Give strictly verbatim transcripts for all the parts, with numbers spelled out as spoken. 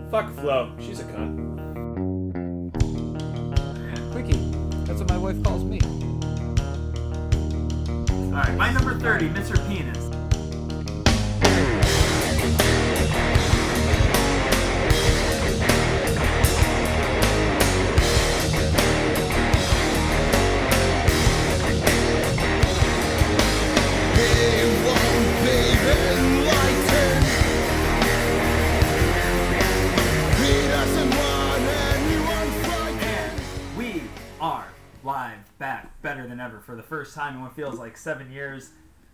Fuck Flo. She's a cunt. Quickie. That's what my wife calls me. Alright, my number thirty, Mister Penis. Live, back, better than ever for the first time in what feels like seven years.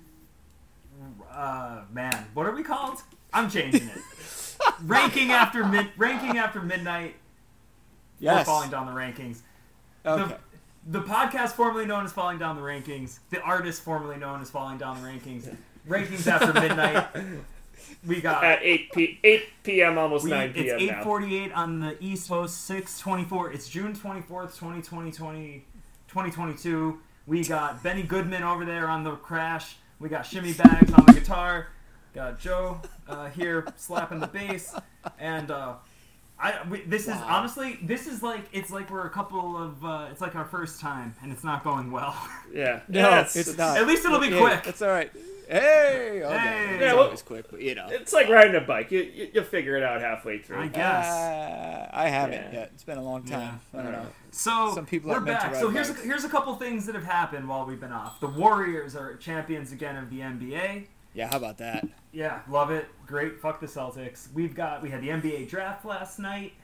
Uh, man, what are we called? I'm changing it. ranking after mid, ranking after midnight. Yes. We're falling down the rankings. Okay. The, the podcast formerly known as Falling Down the Rankings. The artist formerly known as Falling Down the Rankings. Rankings after midnight. We got at eight p.m. almost we, nine p.m. It's now. eight forty-eight on the East Coast. six twenty-four. It's June twenty-fourth, twenty twenty. twenty twenty-two. We got Benny Goodman over there on the crash. We got Shimmy Bags on the guitar. Got Joe uh, here slapping the bass. And uh, I we, this wow. is honestly this is like it's like we're a couple of uh, it's like our first time and it's not going well. Yeah. No, yeah, it's, it's not. At least it'll be yeah, quick. It's all right. Hey, okay. Hey. It's yeah, well, always quick, but you know. It's like riding a bike. You, you you'll figure it out halfway through. I guess. Uh, I haven't Yeah. yet. It's been a long time. Yeah. I don't know. So Some people we're aren't meant to back. ride So here's a, bikes. here's a couple things that have happened while we've been off. The Warriors are champions again of the N B A. Yeah, how about that? Yeah, love it. Great. Fuck the Celtics. We've got we had the N B A draft last night.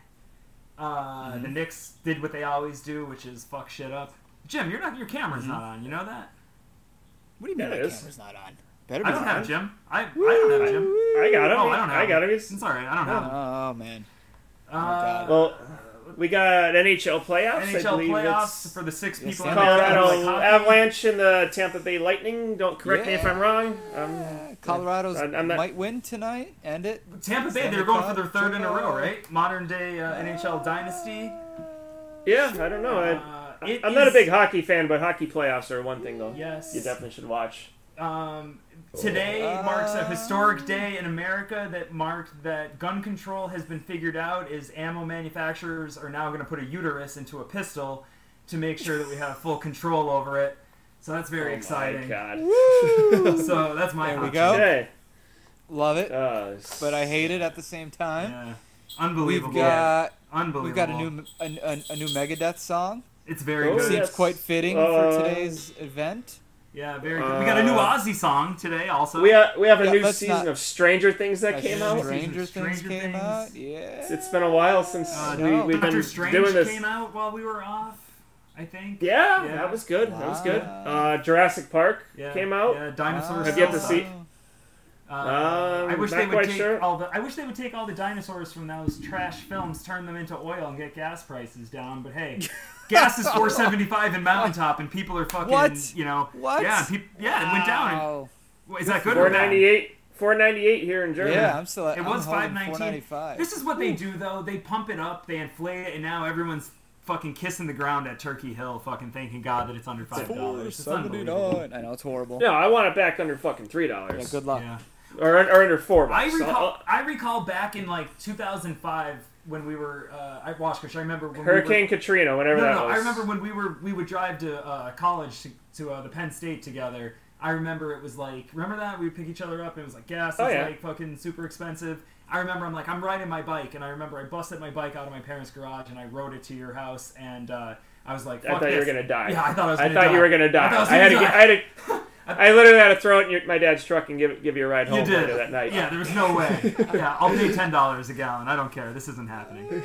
Uh, Mm-hmm. The Knicks did what they always do, which is fuck shit up. Jim, you're not your camera's Mm-hmm. not on. You know that? What do you mean Yeah, my it is. camera's not on? Better I be don't on. have Jim. I I don't have Jim. I got him. Oh, I don't have I got him. him. He's- It's all right. I don't have him. Oh, man. Uh, God. Well, we got N H L playoffs. N H I L believe playoffs it's for the six Yes, people. Sam. out there that Colorado like hockey. Avalanche and the Tampa Bay Lightning. Don't correct me if Yeah. I'm wrong. Um, Uh, Colorado's I- I'm not- might win tonight. End it. Tampa Bay, Stanley they're going for Cup, their third in a football. row, right? Modern day uh, N H L dynasty. yeah, I don't know. I, Uh, it I'm not a is- big hockey fan, but hockey playoffs are one thing though. Yes. You definitely should watch. Um, today Uh, marks a historic day in America that marked that gun control has been figured out. Is ammo manufacturers are now going to put a uterus into a pistol to make sure that we have full control over it. So that's very Oh exciting. my God. Woo! So that's my There we hot go. take. Okay. Love it, Uh, but I hate it at the same time. Yeah. Unbelievable. We've got Unbelievable. we've got a new a, a, a new Megadeth song. It's very Oh, good. Seems yes. quite fitting Uh, for today's event. Yeah, very good. We got a new Uh, Ozzy song today also. we have, we have a Yeah, new let's season not- of Stranger Things that Uh, came out. Stranger Things Stranger came Things. out. Yeah. It's been a while since Uh, we, no. we've Doctor been Strange doing this. came out while we were off, I think. Yeah, Yeah. that was good. That was good. Wow. Uh, Jurassic Park Yeah, came out. Yeah, Dinosaur. Have you yet to Cell see- Suck. Uh, Um, I wish not they would quite take sure. all the. I wish they would take all the dinosaurs from those trash films, turn them into oil, and get gas prices down. But hey, gas is four seventy five in Mountaintop, and people are fucking. What? You know. What? Yeah, peop, yeah, it went down. Wow. Is that good Four or bad? ninety eight. Four ninety eight here in Germany. Yeah, I'm still. It I'm was holding five nineteen. four ninety-five. This is what they do, though. They pump it up, they inflate it, and now everyone's fucking kissing the ground at Turkey Hill, fucking thanking God that it's under five dollars. It's unbelievable. seventy-nine. I know it's horrible. No, I want it back under fucking three dollars. Yeah, good luck. Yeah. Or, or under four I bucks. So, recall. uh, I recall back in like two thousand five when we were. Uh, I Washkush. I remember when Hurricane We Katrina, were, whatever no, that no, was. I remember when we were. We would drive to uh, college to, to uh, the Penn State together. I remember it was like. Remember that we would pick each other up and it was like gas is Oh, yeah. like fucking super expensive. I remember I'm like I'm riding my bike and I remember I busted my bike out of my parents' garage and I rode it to your house and uh, I was like. I Fuck thought you were this. gonna die. Yeah, I thought I was. I Gonna thought die. you were gonna die. I, thought I, was I had to. gonna Get, die. I had to. I literally had to throw it in your, my dad's truck and give give you a ride home You did later that night. Yeah, there was no way. Yeah, I'll pay ten dollars a gallon. I don't care. This isn't happening.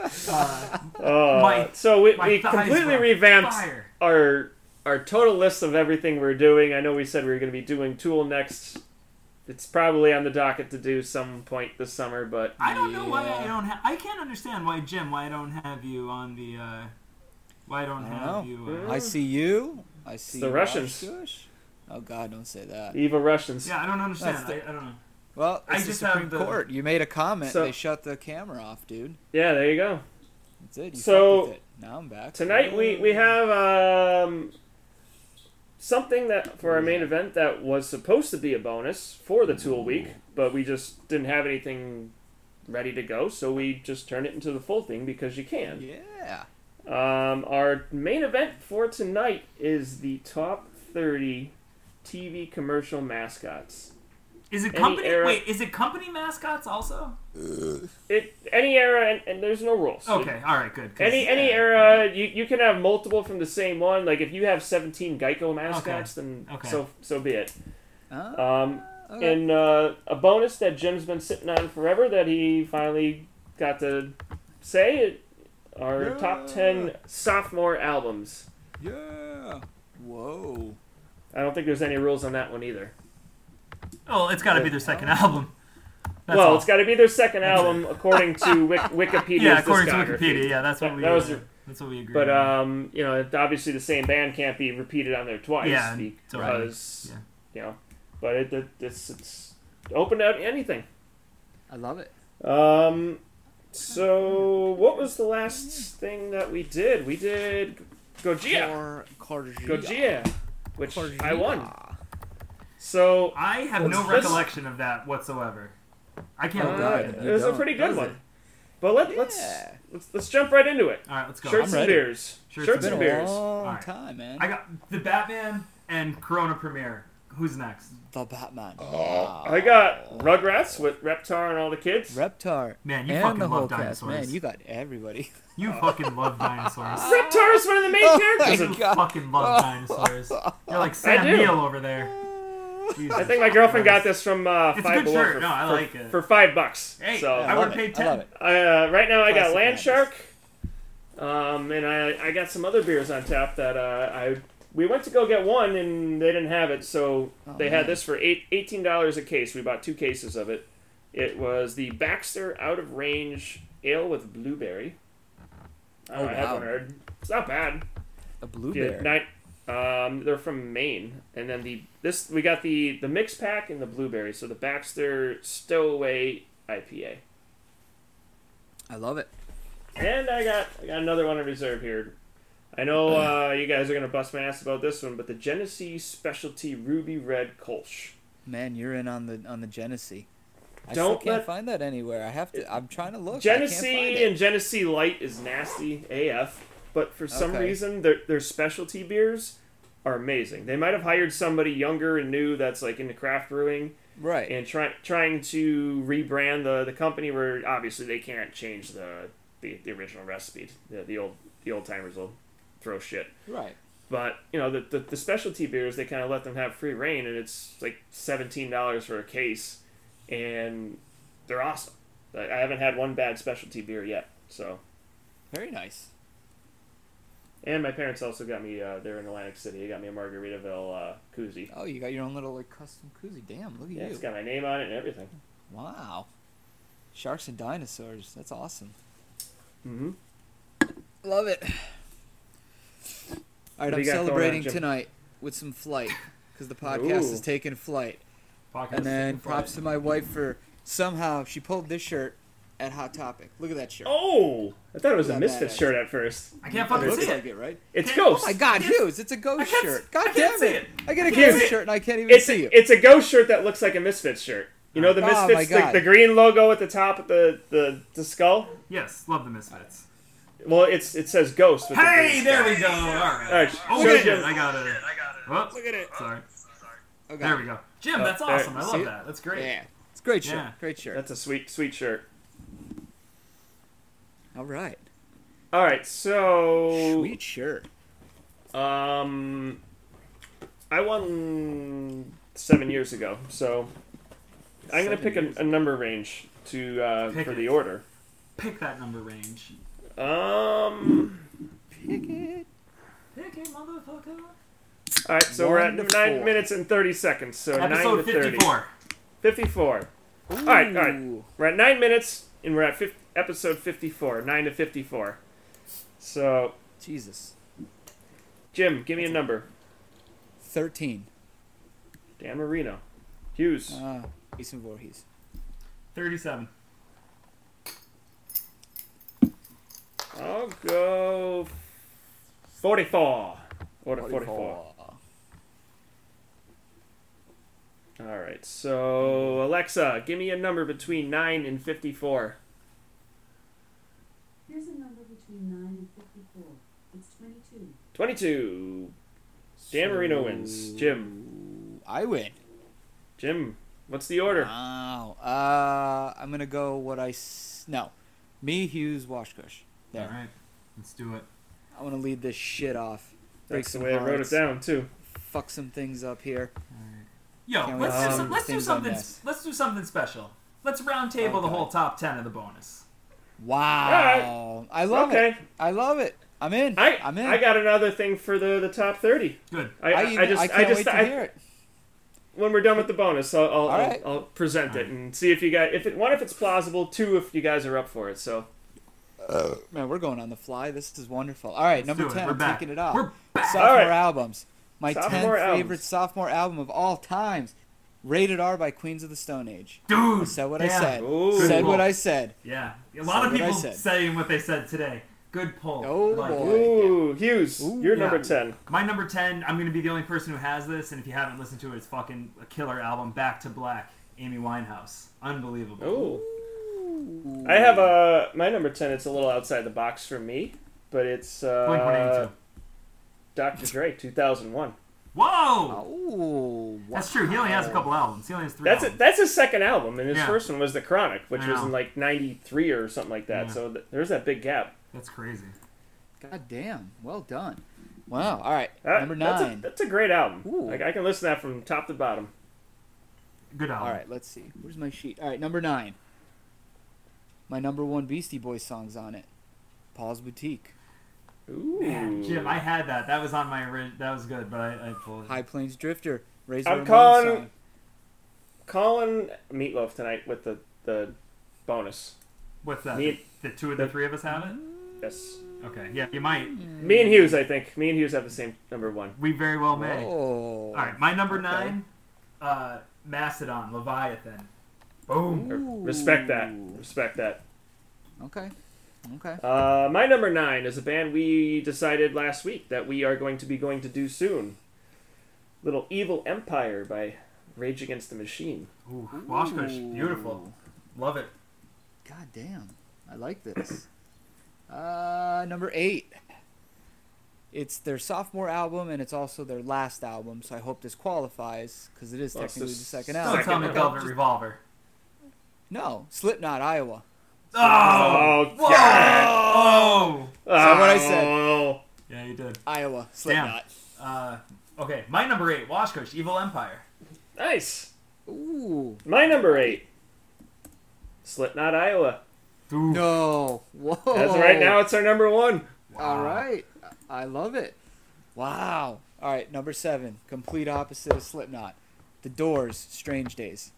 Uh, Uh, My- so we, my we thighs completely were revamped fire. our our total list of everything we're doing. I know we said we were going to be doing Tool next. It's probably on the docket to do some point this summer, but I don't know why Yeah. I don't have. I can't understand why Jim. Why I don't have you on the. Uh, why I don't I don't have know. you. Uh, I see you. I see the you, Russians. Washkush. Oh God, don't say that. evil Russians. yeah, I don't understand. That's the- I, I don't know. Well, I it's the just have Supreme the- Court. You made a comment. So- they shut the camera off, dude. Yeah, there you go. That's it. You So, fucked with it. Now I'm back. Tonight we, we have um, something that for our main event that was supposed to be a bonus for the Tool Week, but we just didn't have anything ready to go, so we just turn it into the full thing because you can. Yeah. Um, our main event for tonight is the top thirty T V commercial mascots. Is it Any company? era- Wait, is it company mascots also? It any era, and, and there's no rules. Okay, all right, good. 'cause- Any any era, you, you can have multiple from the same one. Like if you have seventeen Geico mascots, then Okay. so so be it. Oh, Um, okay. and uh, a bonus that Jim's been sitting on forever that he finally got to say are Yeah. top ten sophomore albums. Yeah. Whoa. I don't think there's any rules on that one either. Oh, it's got to be their second album. That's well, all. it's got to be their second album according to Wik- Wikipedia's yeah, according to discography. Wikipedia. Yeah, that's what That- we. that was uh, the- that's what we agree. But on. um, you know, obviously the same band can't be repeated on there twice Yeah, because yeah. you know. But it, it it's it's open to anything. I love it. Um, so what was the last thing that we did? We did Gojira. Cor- Corgia. Gojira, which Corgia. I won. So I have no let's- let's- recollection of that whatsoever. I can't uh, believe God. it. it was a don't, pretty good does one. it? But let, let's Yeah. let's let's jump right into it. All right, let's go. Shirts I'm and ready. beers. Shirts Shirts, and and Been a beers. long Alright. time, man. I got the Batman and Corona premiere. Who's next? the Batman. I got Rugrats with Reptar and all the kids. Reptar. Man, you and fucking the whole love cast. dinosaurs. Man, you got everybody. You fucking love dinosaurs. Reptar is one of the main Oh characters. my of- God. fucking love dinosaurs. You're like Sam do. Neill over there. Jesus I think my girlfriend got Christ. this from uh, It's a Five good Below shirt. for, No, I for- like it. for five bucks. Hey, so I I would've love paid it. I love it. Uh, right now I got Classic Land Shark, um, and I, I got some other beers on tap that uh, I we went to go get one and they didn't have it, so Oh, they man. had this for eight, eighteen dollars a case. We bought two cases of it. It was the Baxter Out of Range Ale with blueberry. I, don't Oh, know, I haven't wow. heard. It's not bad. A Yeah, blueberry. nine, um, they're from Maine, and then the this we got the the mix pack and the blueberry. So the Baxter Stowaway I P A. I love it. And I got I got another one in reserve here. I know uh, you guys are gonna bust my ass about this one, but the Genesee Specialty Ruby Red Kolsch. Man, you're in on the on the Genesee. I Don't still can't let- find that anywhere. I have to. I'm trying to look. I Genesee can't find and it. Genesee Light is nasty A F, but for some Okay. reason their their specialty beers are amazing. They might have hired somebody younger and new that's like into craft brewing Right. and try, trying to rebrand the, the company where obviously they can't change the the, the original recipe. The, the old the old timers will throw shit. Right. But you know the, the the specialty beers, they kind of let them have free reign, and it's like seventeen dollars for a case, and they're awesome. I I haven't had one bad specialty beer yet. So, Very nice. and my parents also got me. Uh, they're in Atlantic City. They got me a Margaritaville uh, koozie. Oh, you got your own little like custom koozie. Damn, look at Yeah, you. it's got my name on it and everything. Wow. Sharks and dinosaurs. That's awesome. Mm-hmm. Love it. All right, What do I'm you got going on, celebrating Jim? tonight with some flight because the podcast Ooh. is taking flight. Podcast And then taking props flight. to my wife for somehow she pulled this shirt at Hot Topic. Look at that shirt. Oh, I thought it was a Not Misfits badass. shirt at first. I can't it fucking looks see like it. it, right? It's Can't- Ghost. Oh my God, I can't- Hughes! It's a ghost I can't- shirt. I God can't damn see it! it. I get a Hughes, ghost it- shirt and I can't even It's see you. it's a Ghost shirt that looks like a Misfits shirt. You know the Oh, my Misfits, the, God. the green logo at the top of the, the, the skull. Yes, love the Misfits. Well, it's it says Ghost. With the Hey, green there skull. we go. All right. All right, Oh, show okay. Jim. I got it. Oh, Look at it. sorry. Okay. There we go. Jim, Oh, that's there- awesome. I see love it? that. That's great. Yeah, it's a great shirt. Yeah. Great shirt. That's a sweet sweet shirt. All right. All right, so Sweet shirt. um, I won seven years ago, so I'm gonna Seven pick years a, a number range to uh, Pick for it. the order. Pick that number range. Um. Pick it. Pick it, motherfucker. All right, so we're at One to nine four. minutes and thirty seconds. So nine to Episode thirty. fifty-four. Fifty-four. All right, all right. Ooh. We're at nine minutes, and we're at fif- episode fifty-four. Nine to fifty-four. So, Jesus. Jim, give me a number. Thirteen. Dan Marino. Hughes. Ah, Jason Voorhees. thirty-seven. I'll go forty-four. Order forty-four. All right. So Alexa, give me a number between nine and fifty-four. Here's a number between nine and fifty-four. It's twenty-two. Twenty-two. Dan So, Marino wins. Jim. I win. Jim, what's the order? Wow. Uh, I'm gonna go what I s- no, me Hughes Washkush. There. All right, let's do it. I want to lead this shit off. Break That's the some way I wrote it hearts. down too. Fuck some things up here. Yo, Can't wait let's to do see some, let's do things on something. this. Let's do something special. Let's round table the Okay. whole top ten of the bonus. Wow. I love Okay. it. I love it. I'm in. I I'm in. I got another thing for the, the top thirty. Good. I, I, I, even- I just I I, can't just wait to I, hear it. when we're done with the bonus, I'll I'll, All I'll, right. I'll present it and see if you guys if it one if it's plausible, two if you guys are up for it. So Man, we're going on the fly. This is wonderful. All right, Let's number do it. ten. We're I'm back. taking it off. We're back. Sophomore All right. albums. My Sophomore tenth albums. favorite sophomore album of all times. Rated R by Queens of the Stone Age. Dude. I said what I yeah. said. Ooh. Said Good what pull. I said. Yeah. A lot of Said what I people said. saying what they said today. Good pull. Oh, I like it. boy. ooh, Hughes, Ooh. you're Yeah. number ten. My number ten, I'm going to be the only person who has this, and if you haven't listened to it, it's fucking a killer album, Back to Black, Amy Winehouse. Unbelievable. Ooh. Ooh. I have a my number ten. It's a little outside the box for me, but it's Blink one uh, eighty-two. Doctor Dre, two thousand one. Whoa! Oh, That's true. He only has a wow. couple albums. He only has three That's a, albums. that's his second album, and his Yeah. first one was The Chronic, which I was know. in like ninety-three or something like that. Yeah. So th- there's that big gap. That's crazy. God damn. Well done. Wow. All right. That- Number That's a, nine. that's a great album. Ooh. Like I can listen to that from top to bottom. Good album. All right. Let's see. Where's my sheet? All right. Number nine. My number one Beastie Boys song's on it. Paul's Boutique. Ooh. Man, Jim, I had that. That was on my ori- That was good, but I, I pulled it. High Plains Drifter. Razor I'm Ramon calling- song. Calling Meatloaf tonight with the the bonus. What's that? Me- the two of the the- three of us have it? Yes. Okay. Yeah, you might. Me and Hughes, I think. Me and Hughes have the same number one. We very well may. Oh. All right, my number Okay. nine, uh, Mastodon, Leviathan. Boom. Ooh. Respect that. Respect that. Okay. Okay. Uh, my number nine is a band we decided last week that we are going to be going to do soon. Little Evil Empire by Rage Against the Machine. Ooh, Washkush, Ooh. beautiful. Love it. God damn. I like this. Uh, number eight. It's their sophomore album, and it's also their last album, so I hope this qualifies, because it is Well, it's technically the the second Don't album. tell me album. Velvet Just- Revolver. No, Slipknot, Iowa. Oh! Oh, Whoa! God. Oh! that what I said? Oh. Yeah, you did. Iowa, Slipknot. Uh, okay, my number eight, Washkush, Evil Empire. Nice. Ooh. My number eight. Slipknot, Iowa. Ooh. No. Whoa. As of right now, it's our number one. All right. I love it. Wow. All right, number seven. Complete opposite of Slipknot. The Doors, Strange Days.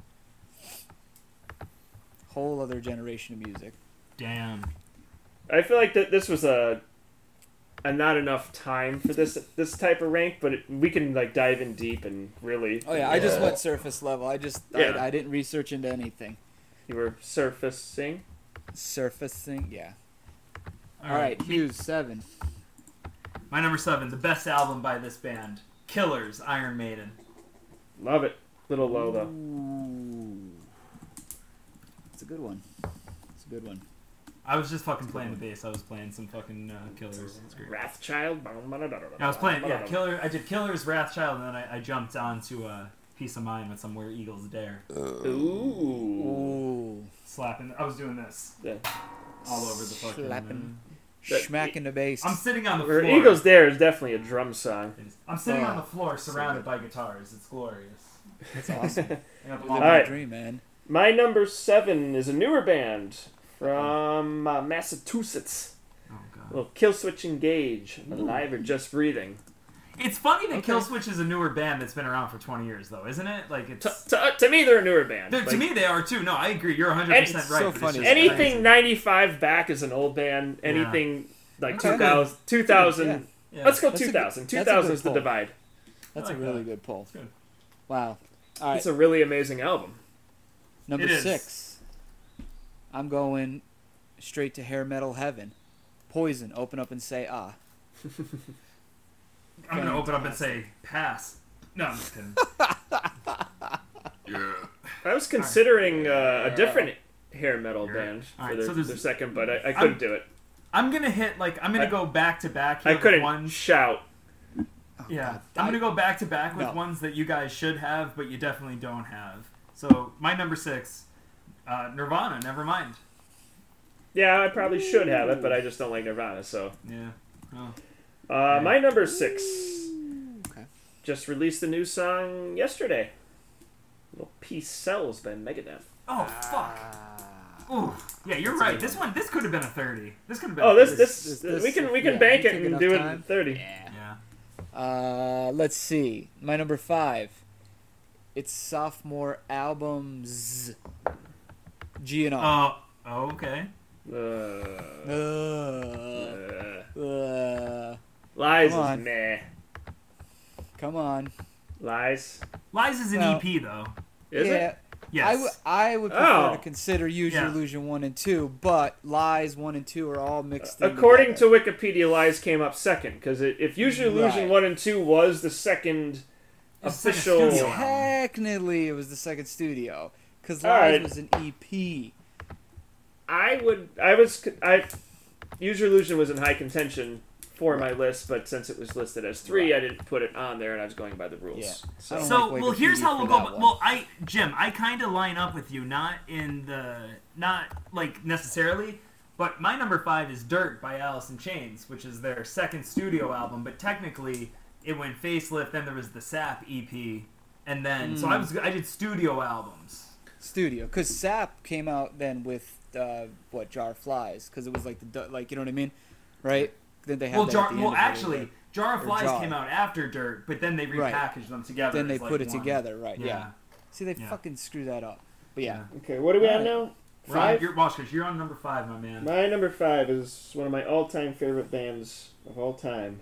Whole other generation of music. Damn. I feel like that this was a, a not enough time for this this type of rank, but it, we can like dive in deep and really. Oh yeah, I just went surface level. I just Yeah. I, I didn't research into anything. You were surfacing. Surfacing, yeah. All right, me- Hughes seven. My number seven, the best album by this band, Killers, Iron Maiden. Love it. Little low though. Ooh. It's a good one. It's a good one. I was just fucking playing the bass. I was playing some fucking uh, Killers. It's great. Wrathchild. Yeah, I was playing, yeah, Killer. I did Killers, Wrathchild, and then I, I jumped onto uh, Peace of Mind with some Where Eagles Dare. Ooh. Ooh. Slapping. I was doing this Yeah. all over the fucking. Slapping. That- Smacking the bass. I'm sitting on the Where floor. Eagles Dare is definitely a drum song. I'm sitting Oh, on the floor so surrounded good. by guitars. It's glorious. That's awesome. I got the Living long- my Alright. dream, man. My number seven is a newer band from uh, Massachusetts. Oh god. Little Killswitch Engage. Alive or Just Breathing. It's funny that Okay. Killswitch is a newer band that's been around for twenty years, though, isn't it? Like it's. To, to, uh, to me, they're a newer band. They're- Like, to me, they are too. No, I agree. You're one hundred percent It's right. so but funny. just anything crazy. ninety-five back is an old band. Anything like Okay. two thousand, two thousand. Yeah. Let's go That's a two good- thousand. that's a good two thousand is the pull. divide. That's I like a really that. good pull. Good. Wow. All right, It's a really amazing album. number It is. six. I'm going straight to hair metal heaven. Poison. Open up and say ah. I'm gonna open up and say pass. No, I'm just kidding. I was considering uh, a different hair metal band for Alright, their, so there's- their second, but I, I couldn't I'm- do it. I'm gonna hit like I'm gonna I- go back to back here I couldn't with ones. shout. Yeah, God, I'm I- gonna go back to back with No. ones that you guys should have, but you definitely don't have. So my number six, uh, Nirvana. Never mind. Yeah, I probably should have it, but I just don't like Nirvana. So, Yeah. Oh. uh, my number six Okay. just released a new song yesterday. Little Peace Sells by Megadeth. Oh fuck. Ooh. Yeah, you're That's a right. good This one, this could have been a thirty. This could have been. Oh, a this thirty. this, This- we this- can we can yeah, bank you it take and enough do it time? in thirty. Yeah. Yeah. Uh, let's see. My number five. It's sophomore albums. G N R. Oh. Oh, okay. Uh, Uh, uh, uh, Lies Come is on. meh. come on. Lies. Lies is an Well, E P though. Is yeah, it? Yes. I, w- I would prefer Oh. to consider Use Your Yeah. Illusion one and two, but Lies one and two are all mixed in According together. to Wikipedia, Lies came up second because if Use Your Illusion Right. one and two was the second It's the second official. studio album. Technically, it was the second studio, because All Lies right. was an E P. I would. I was. I. Use Your Illusion was in high contention for my list, but since it was listed as three, I didn't put it on there, and I was going by the rules. Yeah. So, I don't So like well, here's Wikipedia how we'll for go. that one. Well, I Jim, I kind of line up with you, not in the not like necessarily, but my number five is Dirt by Alice in Chains, which is their second studio album. But technically, it went facelift. Then there was the Sap E P, and then so I was I did studio albums. Studio, because Sap came out then with uh, what Jar of Flies, because it was like the du- like you know what I mean, right? Then they had Well, that Jar, at the end well, of it, actually, right? Jar of Or Flies Jar. came out after Dirt, but then they Right. repackaged them together. Then they as, like, put it one. together, right? Yeah. Yeah. See, they Yeah. fucking screwed that up. But yeah, okay, what do we have Right. now? We're on, Five. you're, Washkers, you're on number five, my man. My number five is one of my all-time favorite bands of all time.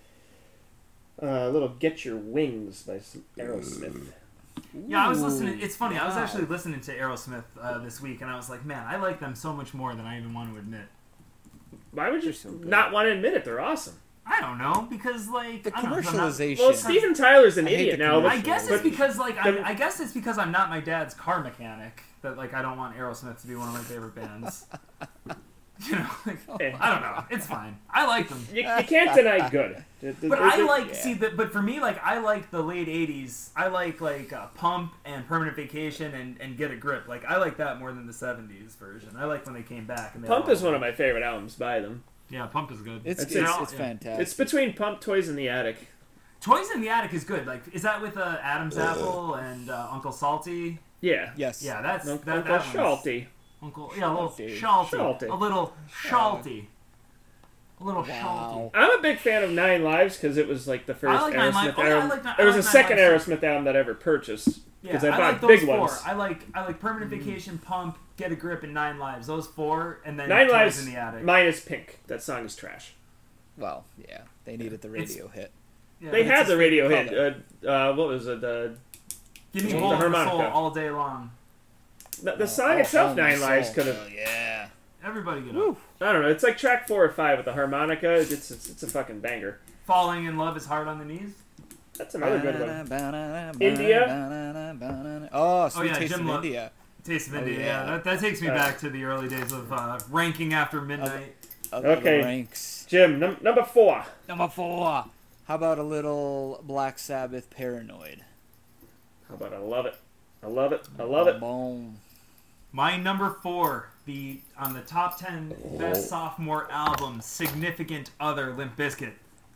Uh, a little "Get Your Wings" by S- Aerosmith. Yeah, I was Ooh, listening. It's funny. I was wow. actually listening to Aerosmith uh, this week, and I was like, man, I like them so much more than I even want to admit. Why would you They're so good. not want to admit it? They're awesome. I don't know because like the I don't know, 'cause I'm not- commercialization. Well, Steven Tyler's an I hate idiot the now. I But, guess it's but because like the- I, I guess it's because I'm not my dad's car mechanic that like I don't want Aerosmith to be one of my favorite bands. You know, like Eh. I don't know. It's fine. I like them. you, you can't deny good. But I like yeah. see that. But for me, like I like the late eighties. I like like uh, Pump and Permanent Vacation and, and Get a Grip. Like I like that more than the seventies version. I like when they came back. And they Pump were is all- one of my favorite albums by them. Yeah, Pump is good. It's That's it's, it. it's Yeah. fantastic. It's between Pump, Toys in the Attic. Toys in the Attic is good. Like is that with uh, Adam's Apple and uh, Uncle Salty? Yeah. yes. Yeah, that's Uncle that, that one's- Shalty. Uncle, yeah, a little Shalty. Shalty. Shalty. A little Shalty. A little Wow. I'm a big fan of Nine Lives because it was like the first like Nine Aerosmith Lives. Oh, yeah, I album. like Nine- it I was like the Nine second Lives, Aerosmith album that I ever purchased Salty. because Yeah, I I bought like those big four. ones. I like I like Permanent Vacation, Pump, Get a Grip, and Nine Lives. Those four, and then Nine Toys Lives in the Attic. minus Pink. That song is trash. Well, yeah, they needed the It's- radio hit. Yeah, They but had it's the just- radio color. hit. Uh, uh, what was it? The Give me the Hole in the Soul harmonica. all day long. the, the Oh, song oh, itself, oh, my Nine Lives, soul. could have. Oh, yeah. Everybody get Woo. up. I don't know. It's like track four or five with the harmonica. It's it's, it's a fucking banger. Falling in Love is hard on the knees. That's another good one. India. Oh, Sweet yeah, Taste Jim of Lo- India. Taste of Oh, India. yeah. Yeah, that, that takes me Uh, back to the early days of uh, ranking after midnight. Of Okay. the ranks. Jim, num- number four. Number four. How about a little Black Sabbath Paranoid? How about I love it? I love it. I love it. Boom. My number four, the on the top ten Oh. best sophomore albums, Significant Other, Limp Bizkit.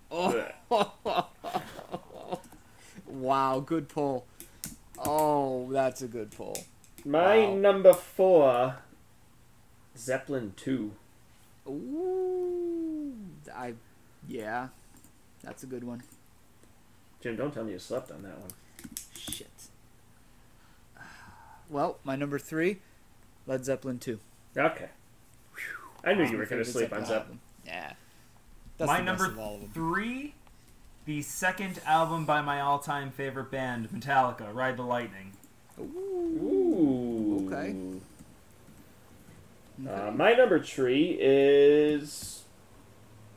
Oh. Wow, good pull. Oh, that's a good pull. My Wow. number four, Zeppelin two. Ooh, I, yeah, that's a good one. Jim, don't tell me you slept on that one. Shit. Well, my number three, Led Zeppelin two. Okay. I knew That's you my were going to favorite sleep on Zeppelin. album. Yeah. That's My the best number of all of them. three, the second album by my all-time favorite band, Metallica, Ride the Lightning. Ooh. Okay. Uh, my number three is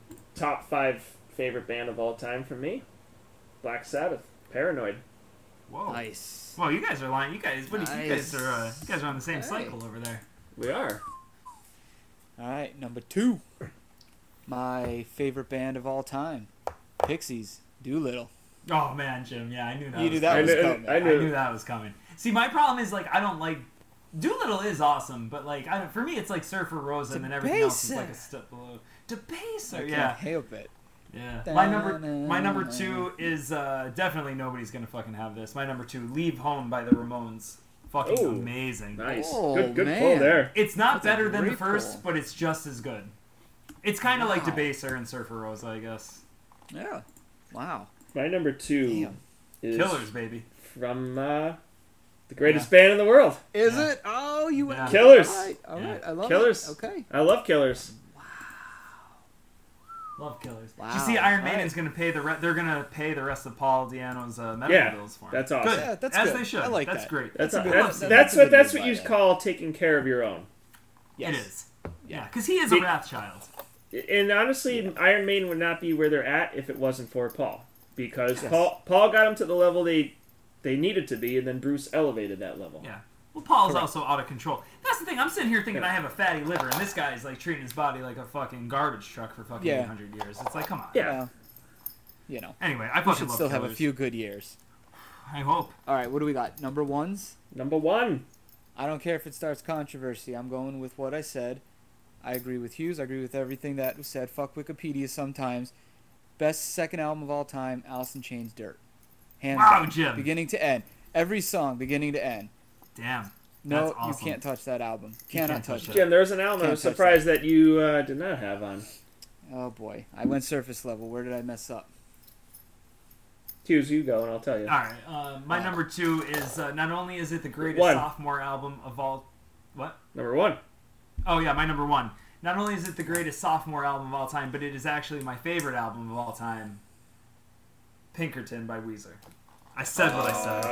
top five favorite band of all time for me, Black Sabbath, Paranoid. Whoa. Nice. Well, you guys are lying. You guys, what do you, you guys Nice. are? Uh, you guys are on the same Hey. cycle over there. We are. All right, number two. My favorite band of all time, Pixies, Doolittle. Oh man, Jim. Yeah, I knew that. You was knew that I was knew- coming. I I knew- knew that was coming. See, my problem is like I don't like Doolittle is awesome, but like I, for me it's like Surfer Rosa, and then everything else is like a Debaser. step below. Debaser, I can't yeah, help it. yeah. My number, my number two is uh, definitely nobody's gonna fucking have this. My number two, Leave Home by the Ramones. Fucking Ooh. amazing. Nice. Oh, good good man. pull there. It's not That's a better than the great first, pull. but it's just as good. It's kind of like Wow. Debaser and Surfer Rosa, I guess. Yeah. Wow. My number two Damn. is Killers, baby. from uh, the greatest band in the world. Is Yeah. it? Oh, you went. Yeah. Killers. All right. All Yeah. right. I love Killers. it. Okay. I love Killers. Love Killers. Wow. You see, Iron All Maiden's right. gonna pay the re- they're gonna pay the rest of Paul Diano's uh, medical Yeah, bills for him. that's awesome. Good. Yeah, that's As good. they should. I like that's that. great. That's That's a a- good- that's that's- that's that's a what good that's move what by you them. call taking care of your own. It is. Yeah, Yeah. because he is a Be- Wrathchild. And honestly, Iron Maiden would not be where they're at if it wasn't for Paul, because Yes. Paul Paul got them to the level they they needed to be, and then Bruce elevated that level. Yeah. Well, Paul's Correct. also out of control. That's the thing. I'm sitting here thinking Yeah. I have a fatty liver, and this guy's like treating his body like a fucking garbage truck for fucking Yeah. eight hundred years. It's like, come on. Yeah. Well, you know, Anyway, I we fucking should love still have a Killers. few good years. I hope. All right. What do we got? Number ones. Number one. I don't care if it starts controversy. I'm going with what I said. I agree with Hughes. I agree with everything that was said. Fuck Wikipedia sometimes. Best second album of all time, Alice in Chains' Dirt. Hands Wow, down. Jim. Beginning to end. Every song, beginning to end. Damn. No, That's awesome. you can't touch that album. You Cannot can't touch touch it. it. Jim, there's an album I Can't was touch surprised that, you uh, did not have on. Oh boy, I went surface level. Where did I mess up? Hughes, you go, and I'll tell you. All right. Uh, my Wow. number two is uh, not only is it the greatest One. sophomore album of all. What? Number one. Oh yeah, my number one. Not only is it the greatest sophomore album of all time, but it is actually my favorite album of all time. Pinkerton by Weezer. I said what I said.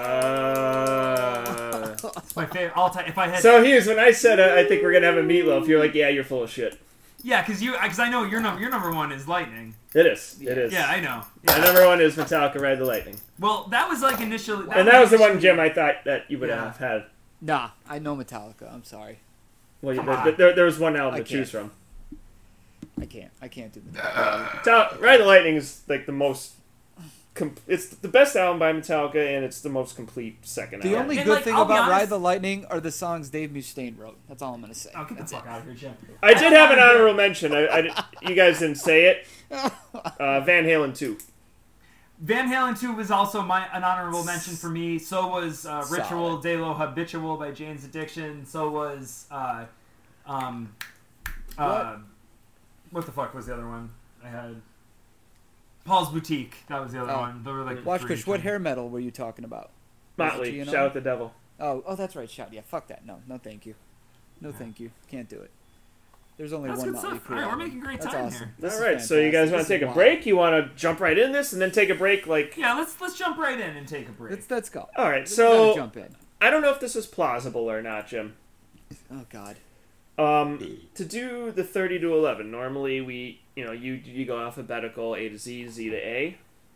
Uh, It's my favorite all time. If I had, so Hughes, when I said uh, I think we're gonna have a meatloaf, you're like, yeah, you're full of shit. yeah, because you, because I know your number, your number one is Lightning. It is. Yeah. It is. Yeah, I know. My Yeah. number one is Metallica, Ride the Lightning, Well, that was like initially, and that was the one, initially- Jim, I thought that you would Yeah. have had. Nah, I know Metallica. I'm sorry. Well, you, Come on. there, there, there was one album I to choose can't. from. I can't. I can't do that. Metal- Ride the Lightning is like the most. Com- it's the best album by Metallica, and it's the most complete second The album. only And, good like, thing I'll be about Ride honest- the Lightning are the songs Dave Mustaine wrote. That's all I'm gonna say. Oh, get the That's fuck it. out of here, Jim. I did don't have an wanna honorable mention. I, I did- you guys didn't say it. Uh, Van Halen two. Van Halen two was also my an honorable mention for me. So was uh, Ritual Solid. De Lo Habitual by Jane's Addiction. So was uh, um, uh, what the fuck was the other one I had? Paul's Boutique. That was the other Oh. one. They were like the Watch, three Kush, what between- hair metal were you talking about? Motley. G N O? Shout out the devil. Oh, oh, that's right. Shout. Yeah, fuck that. No, no, thank you. No, thank you. Can't do it. There's only That's one good Motley stuff. Crue All right, we're album. making great That's time awesome. here. This All is right, so you guys fantastic. want This to take is a wild. break? You want to jump right in this and then take a break? Like, Yeah, let's let's jump right in and take a break. Let's let's go. all right. Let's gotta So jump in. I don't know if this is plausible or not, Jim. Oh God. Um, to do the thirty to eleven, normally we, you know, you you go alphabetical A to Z, Z to A.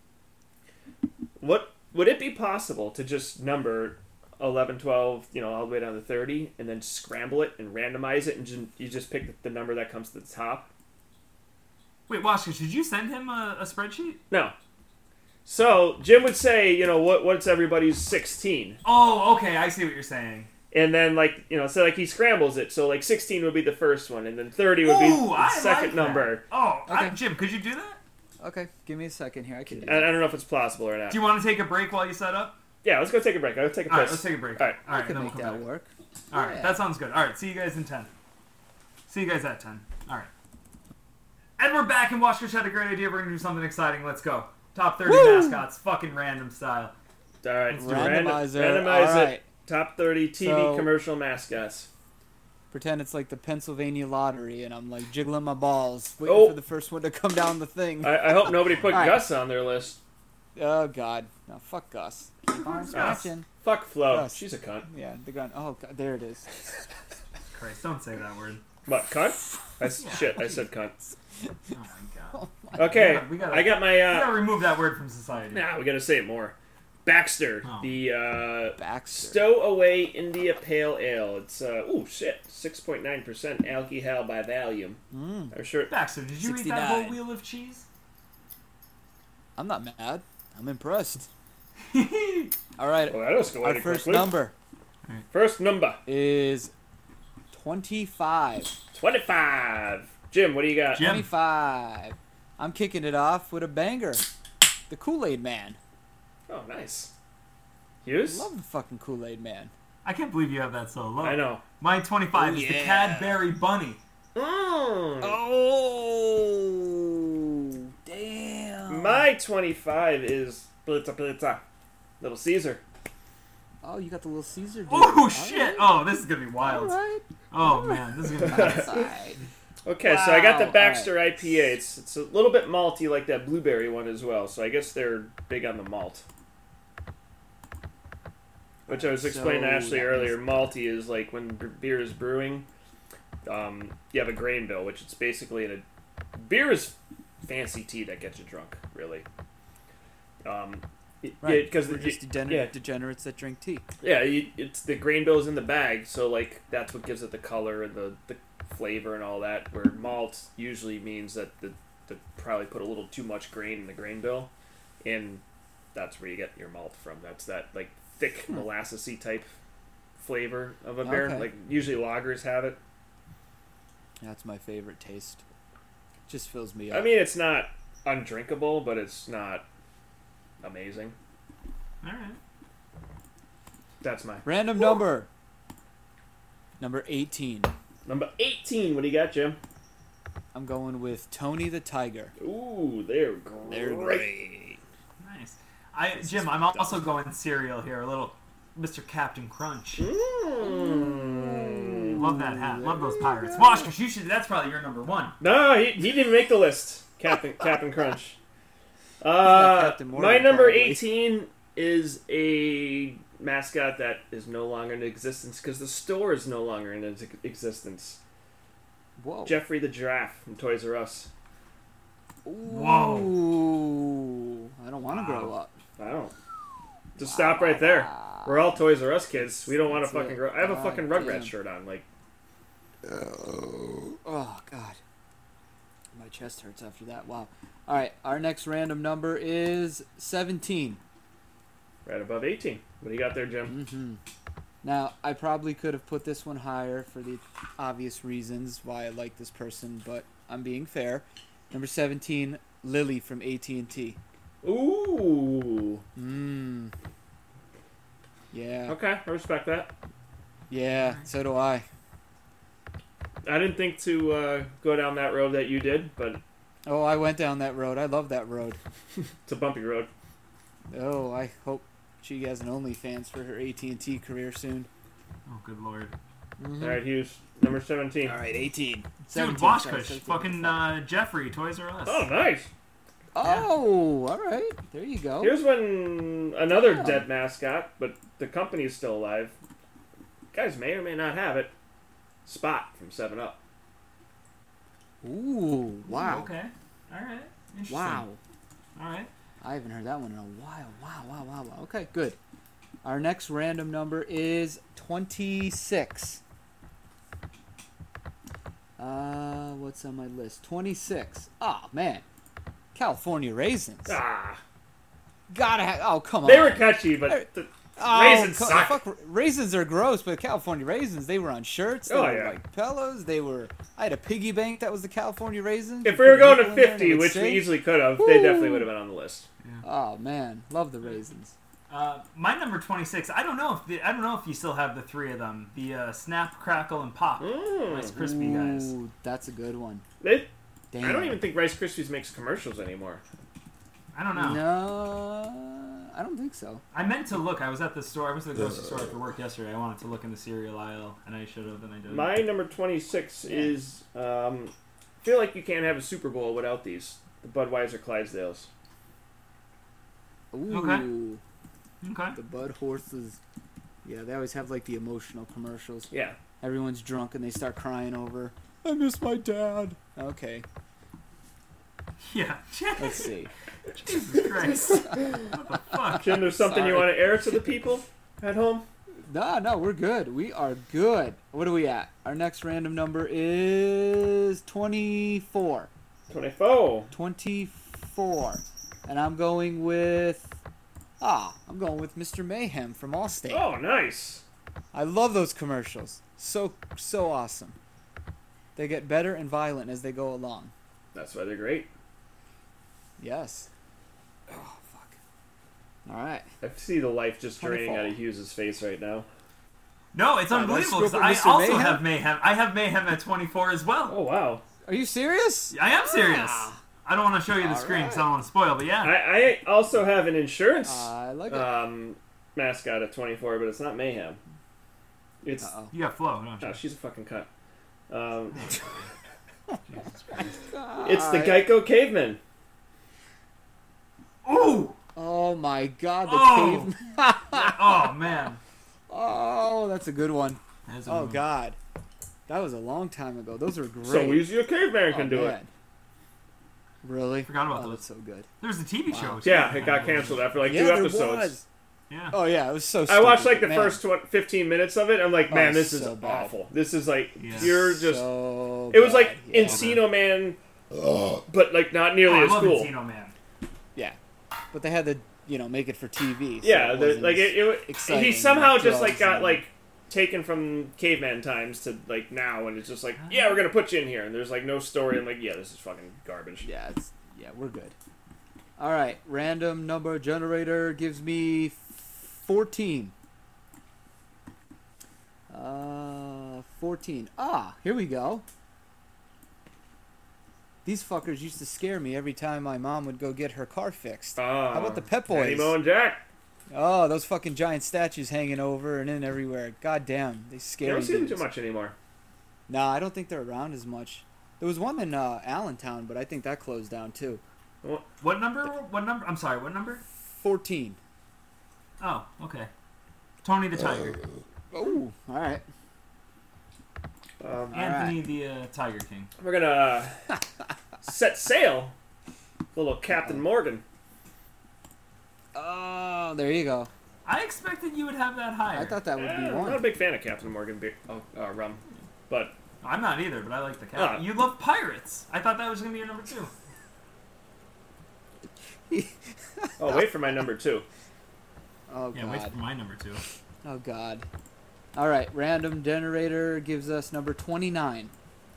What would it be possible to just number eleven, twelve, you know, all the way down to thirty, and then scramble it and randomize it, and just, you just pick the number that comes to the top? Wait, Washka, did you send him a, a spreadsheet? No. So Jim would say, you know, what what's everybody's sixteen, Oh, okay, I see what you're saying. and then like you know, so like he scrambles it. So like sixteen would be the first one, and then thirty would be Ooh, the I second like number. That. Oh, I, Okay. Jim, could you do that? Okay, give me a second here. I can do I, I that. don't know if it's plausible or not. Do you want to take a break while you set up? Yeah, let's go take a break. I'll take a All right, piss. let's take a break. All right. all I right, can then make we'll come that back. work. All right, Yeah. that sounds good. All right, see you guys in ten. See you guys at ten. All right. And we're back, and Washka had a great idea. We're gonna do something exciting. Let's go. Top thirty Woo! mascots, fucking random style. All right. Let's do it. Random- Randomizer. randomize All it. right. Top thirty T V So- commercial mascots. Pretend it's like the Pennsylvania lottery, and I'm like jiggling my balls, waiting Oh. for the first one to come down the thing. I, I hope nobody put All right. Gus on their list. Oh God, no, fuck Gus. Keep on scratching. Fuck Flo. Gus. She's a cunt. Yeah, the gun. Oh God, there it is. Christ, don't say that word. What, cunt? I, s- shit, I said cunt. Oh my god. Okay, We gotta- we gotta- I got my, We gotta uh... remove that word from society. Nah, we gotta say it more. Baxter, Oh. the uh, Baxter. Stowaway India Pale Ale. It's uh, ooh shit, six point nine percent alcohol by volume. Mm, I'm sure. Baxter, did you eat that sixty-nine. whole wheel of cheese? I'm not mad. I'm impressed. All right. Well, that escalated Our first quickly. number First number is twenty-five. twenty-five. Jim, what do you got? Jim. twenty-five. I'm kicking it off with a banger. The Kool-Aid Man. Oh, nice. Hughes. Love the fucking Kool-Aid Man. I can't believe you have that so low. I know. My twenty-five Oh, is the yeah. Cadbury Bunny. Mm. Oh, damn. My twenty-five is Blitza Blitza. Little Caesar. Oh, you got the Little Caesar dude. Oh All shit! right. Oh, this is gonna be wild. All right. Oh man, this is gonna be nuts. All right. Okay, so I got the Wow, Baxter I P A. It's it's a little bit malty like that blueberry one as well. So I guess they're big on the malt. Which I was explaining to So Ashley that earlier. was- Malty is like when b- beer is brewing. Um, you have a grain bill, which it's basically in a beer is fancy tea that gets you drunk, really. Um, Right. because We're just degener- yeah. degenerates that drink tea. Yeah, you, it's the grain bill is in the bag, so like that's what gives it the color and the, the flavor and all that. Where malt usually means that the, the probably put a little too much grain in the grain bill, and that's where you get your malt from. That's that like thick molassesy type flavor of a beer. Okay. Like usually lagers have it. That's my favorite taste. Just fills me up. I mean, it's not undrinkable, but it's not amazing. All right. That's my Random number. Number eighteen. number eighteen. What do you got, Jim? I'm going with Tony the Tiger. Ooh, they're great. They're great. Nice. I Jim, I'm also going cereal here. A little Mister Captain Crunch. Mm. Love that hat. Love those pirates. Washkers, you should. That's probably your number one. No, he, he didn't even make the list. Captain Captain Crunch. Uh, Captain Morgan, my number probably. eighteen is a mascot that is no longer in existence because the store is no longer in ex- existence. Whoa. Jeffrey the Giraffe from Toys R Us. Whoa. Ooh. I don't want to Wow. grow up. I don't. Just stop right there. We're all Toys R Us kids. We don't want to That's fucking it. grow. I have a God fucking Rugrats damn. shirt on. Like, Oh, God. My chest hurts after that. Wow. All right. Our next random number is seventeen. right above eighteen. What do you got there, Jim? Mm-hmm. Now, I probably could have put this one higher for the obvious reasons why I like this person, but I'm being fair. Number seventeen, Lily from A T and T. Ooh. Mmm. Yeah. Okay, I respect that. Yeah, so do I. I didn't think to uh, go down that road that you did, but Oh, I went down that road. I love that road. it's a bumpy road. Oh, I hope she has an OnlyFans for her A T and T career soon. Oh, good lord. Mhm. All right, Hughes, number seventeen. All right, eighteen. Dude, seventeen, sorry, Washkush. seventeen. Fucking uh, Jeffrey, Toys R Us. Oh, nice. Oh, all right. There you go. Here's when another Yeah. dead mascot, but the company's still alive. Guys may or may not have it. Spot from Seven Up. Ooh, wow. Okay. All right. Interesting. Wow. All right. I haven't heard that one in a while. Wow, wow, wow, wow. Okay, good. Our next random number is twenty-six. Uh, what's on my list? twenty-six. Oh, man. California raisins. Ah, Gotta have. Oh, come on. they were catchy, but the Oh, raisins co- suck. fuck, raisins are gross, but California raisins, they were on shirts. They Oh, were yeah. like pillows. They were. I had a piggy bank that was the California raisins. If You we were put a going nickel to in there and it fifty, would which we sing. easily could have, they definitely Woo. would have been on the list. Oh man, love the raisins. Uh, my number twenty-six. I don't know if the, I don't know if you still have the three of them. The uh, Snap, Crackle, and Pop. Mm. Rice Krispie guys. Ooh, that's a good one. They, Damn. I don't even think Rice Krispies makes commercials anymore. I don't know. No, I don't think so. I meant to look. I was at the store. I went to the grocery store after work yesterday. I wanted to look in the cereal aisle, and I should have, and I didn't. My number twenty-six is, um, I feel like you can't have a Super Bowl without these. The Budweiser Clydesdales. Ooh, Okay. Okay. the Bud horses. Yeah, they always have like the emotional commercials. Yeah. Everyone's drunk and they start crying over. I miss my dad. Okay. Yeah. Let's see. Jesus Christ. What the fuck? Jim, there's something you Sorry. want to air to the people at home? No, no, we're good. We are good. What are we at? Our next random number is twenty-four. twenty-four. twenty-four. And I'm going with... Ah, I'm going with Mister Mayhem from Allstate. Oh, nice. I love those commercials. So, so awesome. They get better and violent as they go along. That's why they're great. Yes. Oh, fuck. All right. I see the life just draining twenty-four. out of Hughes' face right now. No, it's Oh, unbelievable. let's 'cause go for I Mister also Mayhem? have Mayhem. I have Mayhem at twenty-four as well. Oh, wow. Are you serious? I am serious. Ah. I don't want to show you the All screen because I right. don't want to spoil, but yeah. I, I also have an insurance I like it. um, mascot at twenty-four, but it's not Mayhem. It's... Uh-oh. You got Flo, don't you? Oh, she's a fucking cunt. Um, Jesus Christ. it's the Geico Caveman. Ooh! Oh my god, the Oh! cave. Oh, man. Oh, that's a good one. That is a Oh movie. god. That was a long time ago. Those are great. So easy a caveman can Oh, do it. man. Really? Forgot about oh, those. that's so good. There's a T V Wow. show. too. Yeah, it got canceled after like yeah, two there episodes. was. Yeah. Oh yeah, it was so. I Stupid, watched like the man. first tw- fifteen minutes of it. I'm like, man, Oh, this is so bad. awful. This is like Yeah. pure just. So It was like bad, yeah. Encino Man, but like not Oh, nearly I as love cool. Encino Man. Yeah, but they had to, you know, make it for T V. So Yeah, it the, wasn't like as it, it, exciting he somehow with just like drugs got and- like taken from caveman times to like now, and it's just like, yeah, we're gonna put you in here, and there's like no story. I'm like, yeah, this is fucking garbage. Yeah, it's yeah, we're good. All right, random number generator gives me fourteen. Uh, fourteen. Ah, here we go. These fuckers used to scare me every time my mom would go get her car fixed. Uh, How about the Pep Danny Boys? Mo and Jack. Oh, those fucking giant statues hanging over and in everywhere. God damn, they You scare don't me. see them too much anymore. Nah, I don't think they're around as much. There was one in uh, Allentown, but I think that closed down too. What number? What number? I'm sorry, what number? fourteen. Oh, okay. Tony the Tiger. Oh, all right. Um, Anthony the uh, Tiger King. we're gonna uh, set sail. Little Captain Morgan. Oh, there you go. I expected you would have that higher. I thought that would Eh, be I'm not a one. big fan of Captain Morgan beer, oh, uh, rum, but I'm not either, but I like the cat. Ah. You love pirates. I thought that was going to be your number two. oh, wait for my number two. Oh Yeah, wait god. for my number two. Oh god. All right, random generator gives us number twenty-nine.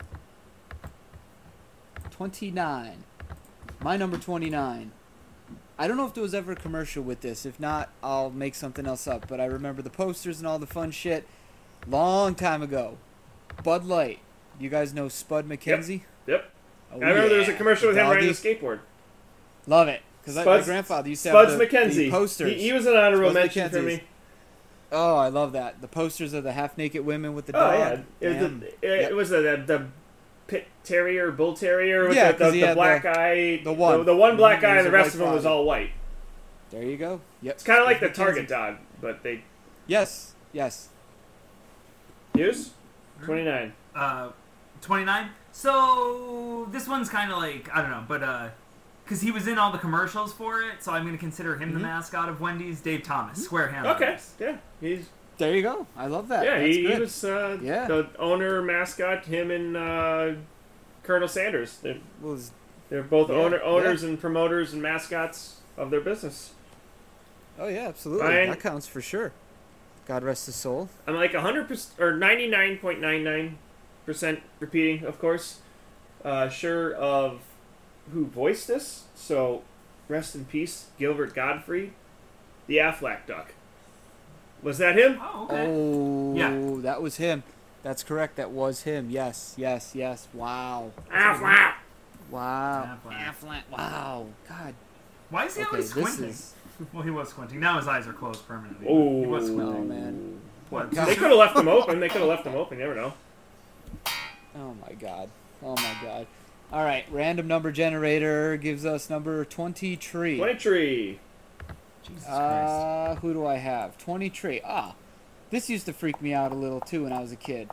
twenty-nine. My number twenty-nine. I don't know if there was ever a commercial with this. If not, I'll make something else up. But I remember the posters and all the fun shit. Long time ago. Bud Light. You guys know Spud McKenzie? Yep. Oh, I remember there was a yeah. commercial with him riding a Doggy. skateboard. Love it. Because my Spuds- grandfather used to Spuds have the, McKenzie. the posters. He, he was an honorable Spuds mention for McKenzie's. me. Oh, I love that. The posters of the half-naked women with the Oh dog. yeah, it was, Damn. the, it, Yep. it was the, the the pit terrier, bull terrier with Yeah, the, 'cause the, he the had black the- eye, the one. the, the one black He eye, was and the a rest of white them was body. all white. There you go. Yep. It's kind of like the Spud Target McKenzie. dog, but they Yes. Yes. use twenty nine. Uh, twenty-nine. So this one's kind of like I don't know, but uh, because he was in all the commercials for it, so I'm going to consider him the Mhm. mascot of Wendy's. Dave Thomas, Square Hamburgers. Okay, yeah, he's There you go. I love that. yeah That's he, he good. was uh, Yeah. the owner mascot. Him and uh, Colonel Sanders. They're, Was they're both Yeah, owner yeah. owners and promoters and mascots of their business. oh yeah, absolutely. Ryan- That counts for sure. God rest his soul. I'm like one hundred percent or ninety-nine point nine nine percent repeating, of course. Uh, sure of who voiced this, so rest in peace, Gilbert Godfrey, the Aflac duck. Was that him? Oh, okay. Oh, Yeah. that was him. That's correct. That was him. Yes, yes, yes. Wow. Aflac! Wow. Affleck. Affleck. Wow. God. Why is he Okay, always this squinting? is. Well, he was squinting. Now his eyes are closed permanently. but Oh, He was Oh squinting. man. What? God. They could have left him open. They could have left him open. You never know. Oh my god. Oh my god. All right. Random number generator gives us number twenty-three. twenty-three. Jesus Christ. Uh, who do I have? twenty-three. Ah, this used to freak me out a little too when I was a kid.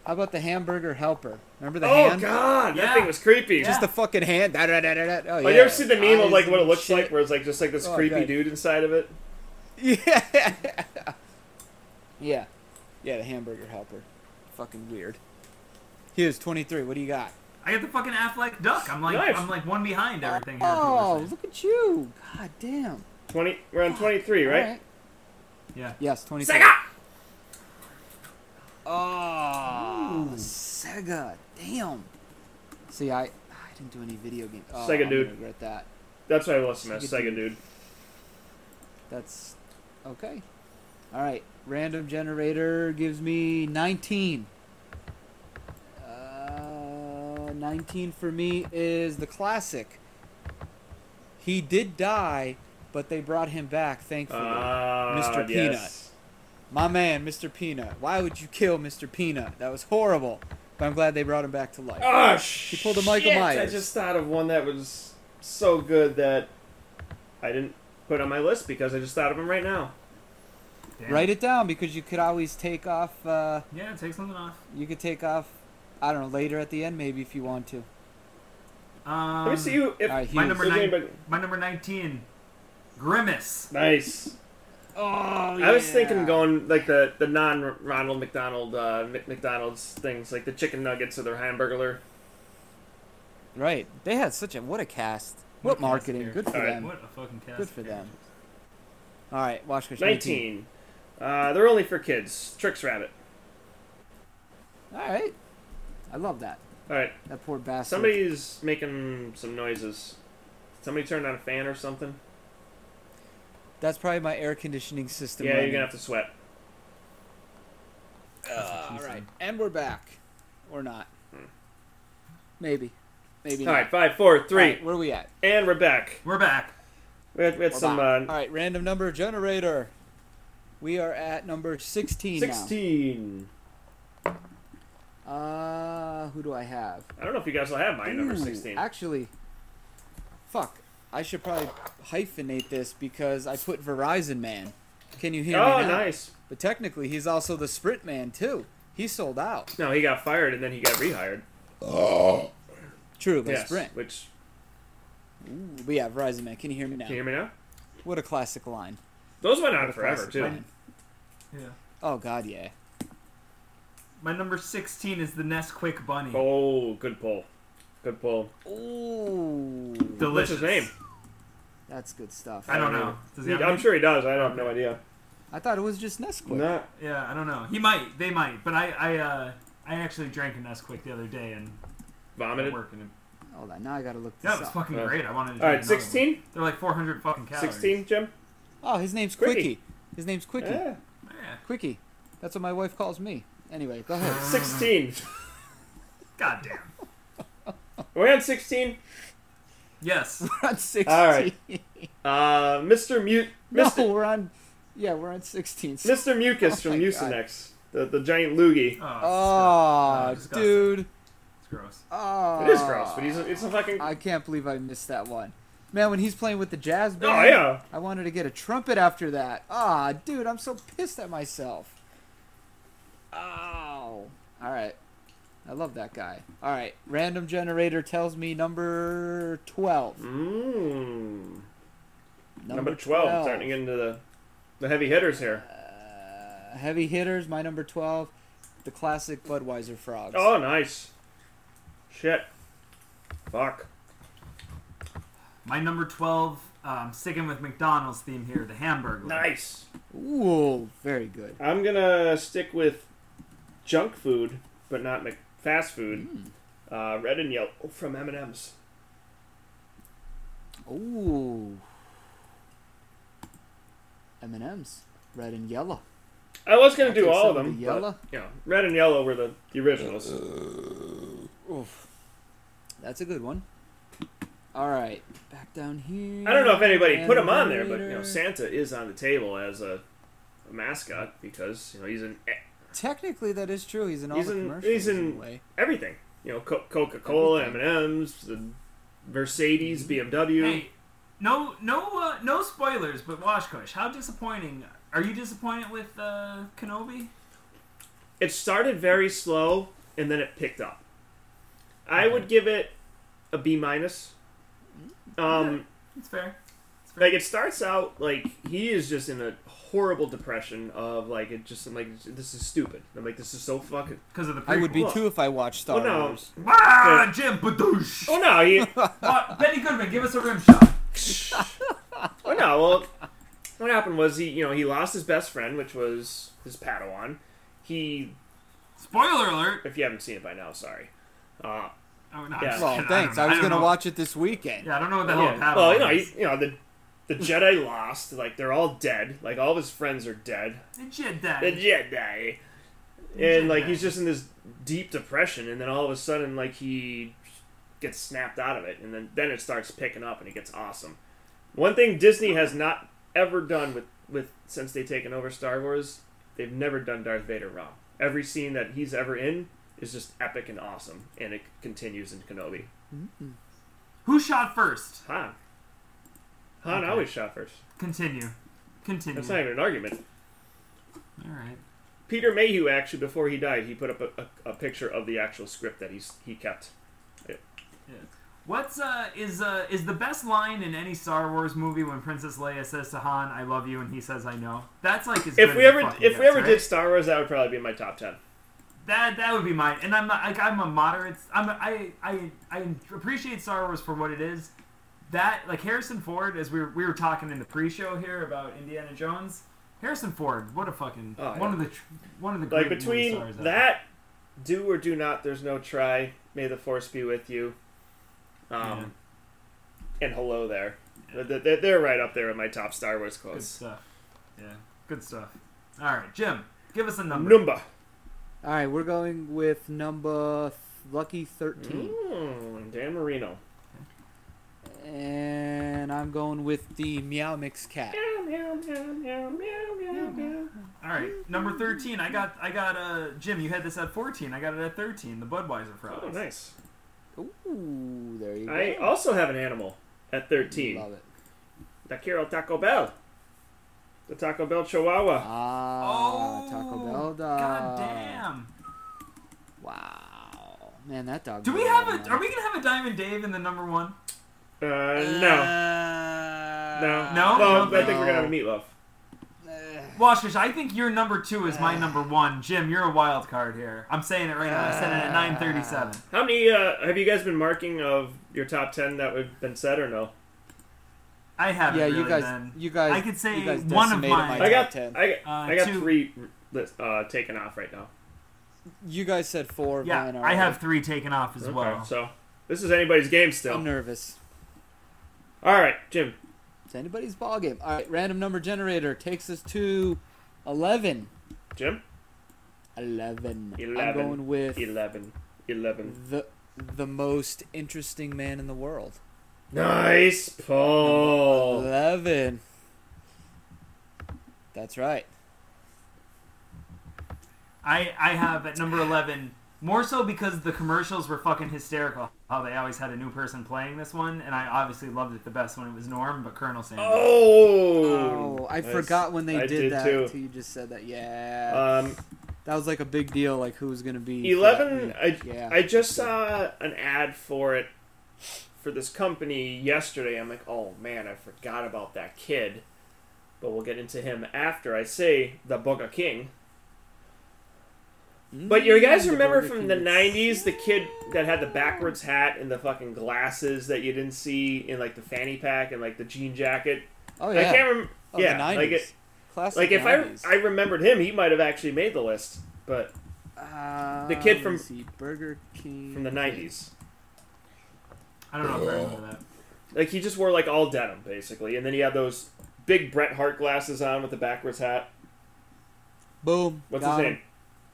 How about the hamburger helper? Remember the Oh hand? god, that Yeah. thing was creepy. Yeah. Just the fucking hand. Da, da, da, da, da. Oh, Like, yeah. you ever seen the meme of Eyes like what it and looks shit. like, where it's like just like this Oh, creepy God. dude inside of it? Yeah. Yeah. Yeah, the hamburger helper. Fucking weird. Here's twenty-three. What do you got? I got the fucking Affleck duck. I'm like, Nice. I'm like one behind everything here. Oh, people look at you. God damn. Twenty. We're on twenty-three, right? All right. Yeah. Yes, twenty-three. Sega. Oh, Sega. Damn. See, I I didn't do any video games. Oh, Sega I'm dude. gonna regret that. That's what I listen to. Sega Sega dude. dude. That's okay. All right. Random generator gives me nineteen. Uh, nineteen for me is the classic. He did die, but they brought him back, thankfully. Ah, Mister yes. My man, Mister Peanut. Why would you kill Mister Peanut? That was horrible. But I'm glad they brought him back to life. Oh, He pulled a Michael shit. Myers. I just thought of one that was so good that I didn't put on my list because I just thought of him right now. Damn. Write it down because you could always take off. Uh, Yeah, take something off. you could take off. I don't know, later at the end maybe if you want to. Um, Let me see you. If all right, My Hughes. number there's nine. anybody- My number nineteen. Grimace. Nice. Oh, I was thinking going like the the non Ronald McDonald uh, Mc- McDonald's things, like the chicken nuggets or their hamburger. Right. They had such a what a cast. What What a cast marketing. here. Good for All right. them. What a fucking cast. Good for of them. characters. All right, Washkash. Nineteen. Uh, they're only for kids. Tricks Rabbit. All right. I love that. All right. That poor bastard. Somebody's making some noises. Somebody turned on a fan or something. That's probably my air conditioning system. Yeah, running. you're gonna have to sweat. Uh, she all said. right, and we're back, or not? Maybe, maybe. All not. right, five, four, three, All right, where are we at? and we're back. We're back. We had, we had We're some back. uh, All right, random number generator. We are at number sixteen, sixteen. now. Uh, who do I have? I don't know if you guys will have mine number Ooh, sixteen. Actually, fuck. I should probably hyphenate this because I put Verizon Man. Can you hear Oh, me now? nice. But technically, he's also the Sprint Man too. He sold out. No, he got fired and then he got rehired. True, by Yes. Sprint. Which Ooh, but yeah, Verizon Man. Can you hear me now? can you hear me now? What a classic line. Those went on What a forever classic too. line. Yeah. Oh God, yeah. My number sixteen is the Nesquik Bunny. Oh, good pull. Good pull. Ooh, Delicious. What's his name? that's good stuff. I don't know. Does he He- have a I'm name? sure he does. I have no idea. I thought it was just Nesquik. Nah. Yeah, I don't know. He might. They might. But I, I, uh, I actually drank a Nesquik the other day and Vomited. working. Hold on, now I gotta look this Yeah, it was up. fucking Uh, great. I wanted to. All drink right, another one. sixteen. They're like four hundred fucking calories. Sixteen, Jim. Oh, his name's Quickie. Quickie. His name's Quickie. Yeah. Yeah. Quickie. That's what my wife calls me. Anyway, go ahead. Sixteen. God damn. Are we on sixteen? Yes. We're on sixteen. All right. Uh, Mister Mute. No, Mister we're on. Yeah, we're on sixteen. Mister Mucus Oh from my Mucinex, the the giant loogie. Oh, Oh, it's disgusting. dude. It's gross. Oh. It is gross, but he's a, it's a fucking. I can't believe I missed that one. Man, when he's playing with the jazz band, Oh yeah. I wanted to get a trumpet after that. Ah, dude, I'm so pissed at myself. Ow. All right. I love that guy. All right. Random generator tells me number twelve. Mmm. Number twelve. Starting to get into the the heavy hitters here. Uh, heavy hitters, my number twelve. The classic Budweiser frogs. Oh, nice. Shit. Fuck. My number twelve. Um, sticking with McDonald's theme here. The Hamburger. Nice. Ooh, very good. I'm gonna stick with junk food, but not Mc- fast food. Mm. Uh, red and yellow from M and M's. Ooh. M and M's, red and yellow. I was gonna I'll do take all of some them. the but, yellow. you know, red and yellow were the, the originals. Oof. That's a good one. All right, back down here. I don't know if anybody put him on there, but you know, Generator. Santa is on the table as a, a mascot because you know he's in e- Technically, that is true. He's in all He's the in- commercials he's in- in a way. everything. You know, Co- Coca-Cola, M Everything. and M's, the Mercedes, B M W. Hey, no, no, uh, no spoilers. But Washkush, how disappointing? Are you disappointed with uh, Kenobi? it started very slow and then it picked up. I Okay. would give it a B minus. Um, It's fair. It's fair. like it starts out like he is just in a horrible depression of like it just I'm like this is stupid. I'm like this is so fucking. Because of the I would be Well, too if I watched Star well, no. Wars. Ah, Jim Badoosh. Oh no, he. Uh, Benny Goodman, give us a rim shot. Oh no, well, what happened was he, you know, he lost his best friend, which was his Padawan. He, Spoiler alert. if you haven't seen it by now, sorry. Uh, Oh, no, Yeah. I'm Well, kidding. thanks. don't I know. was don't gonna know. watch it this weekend. Yeah, I don't know what the yeah. hell Padawan Well, you know, is. he, you know the the Jedi lost. Like they're all dead. Like all of his friends are dead. The Jedi. The Jedi. And like he's just in this deep depression, and then all of a sudden, like he gets snapped out of it, and then then it starts picking up, and it gets awesome. One thing Disney has not ever done with with since they've taken over Star Wars, they've never done Darth Vader wrong. Every scene that he's ever in is just epic and awesome, and it continues in Kenobi. Mm-mm. Who shot first? Han. Han Okay. always shot first. Continue. Continue. That's not even an argument. All right. Peter Mayhew actually, before he died, he put up a, a, a picture of the actual script that he's he kept. What's uh is uh is the best line in any Star Wars movie when Princess Leia says to Han, "I love you," and he says, "I know." That's like as If good we as ever it fucking if we gets, ever right? did Star Wars, that would probably be in my top ten. That that would be mine, and I'm not, like I'm a moderate. I'm a, I I I appreciate Star Wars for what it is. That like Harrison Ford, as we were, we were talking in the pre-show here about Indiana Jones. Harrison Ford, what a fucking Oh, one yeah. of the tr- one of the Like great movie between stars ever. that, do or do not, there's no try. May the force be with you. Um, and hello there. They're, they're right up there with my top Star Wars Good quotes. stuff. Yeah, good stuff. All right, Jim, give us a number. Number. All right, we're going with number th- lucky thirteen, Mm, Dan Marino. and I'm going with the Meow Mix cat. Meow, meow, meow, meow, meow, meow, meow. All right, number thirteen. I got I got uh Jim. You had this at fourteen. I got it at thirteen. The Budweiser fries. Oh, nice. Ooh, there you go. I also have an animal at thirteen. Love it. The Kiro Taco Bell. The Taco Bell Chihuahua. Ah, Oh, Taco Bell dog. God damn. Wow, man, that dog. Do we blew have my a? mind. Are we gonna have a Diamond Dave in the number one? Uh, no. No. No? Well, No, I think we're going to have a meatloaf. Washfish, I think your number two is my number one. Jim, you're a wild card here. I'm saying it right now. I said it at nine thirty-seven. How many uh, have you guys been marking of your top ten that have been said or no? I haven't Yeah, really you guys, been. you guys. I could say you guys one of decimated mine. my I top got ten. I got, Uh, I got two. three list, uh, taken off right now. You guys said four. Yeah, mine are I have all- three taken off as Okay, well. so this is anybody's game still. I'm nervous. All right, Jim. It's anybody's ball game. All right, random number generator takes us to eleven. Jim. Eleven. I'm Eleven. going with Eleven. Eleven. the the most interesting man in the world. Nice pull. Eleven. That's right. I I have at number eleven more so because the commercials were fucking hysterical. How they always had a new person playing this one, and I obviously loved it the best when it was Norm, but Colonel Sanders. Oh. Oh, I Nice. forgot when they I did, did that too. until you just said that. Yeah, Um, that was like a big deal. Like who was gonna be for that eleven. week. I Yeah. I just saw an ad for it for this company yesterday. I'm like, oh man, I forgot about that kid. But we'll get into him after I say the Burger King. But you guys Mm, the remember Burger from King the is- nineties, the kid that had the backwards hat and the fucking glasses that you didn't see in like the fanny pack and like the jean jacket? Oh I yeah. can't remember. Oh, yeah, the nineties. like it. Classic Like if nineties. I I remembered him, he might have actually made the list. But Uh, the kid let from- me see, Burger King from the nineties, I don't know if I remember that. like he just wore like all denim basically, and then he had those big Bret Hart glasses on with the backwards hat. Boom. What's got his him. name?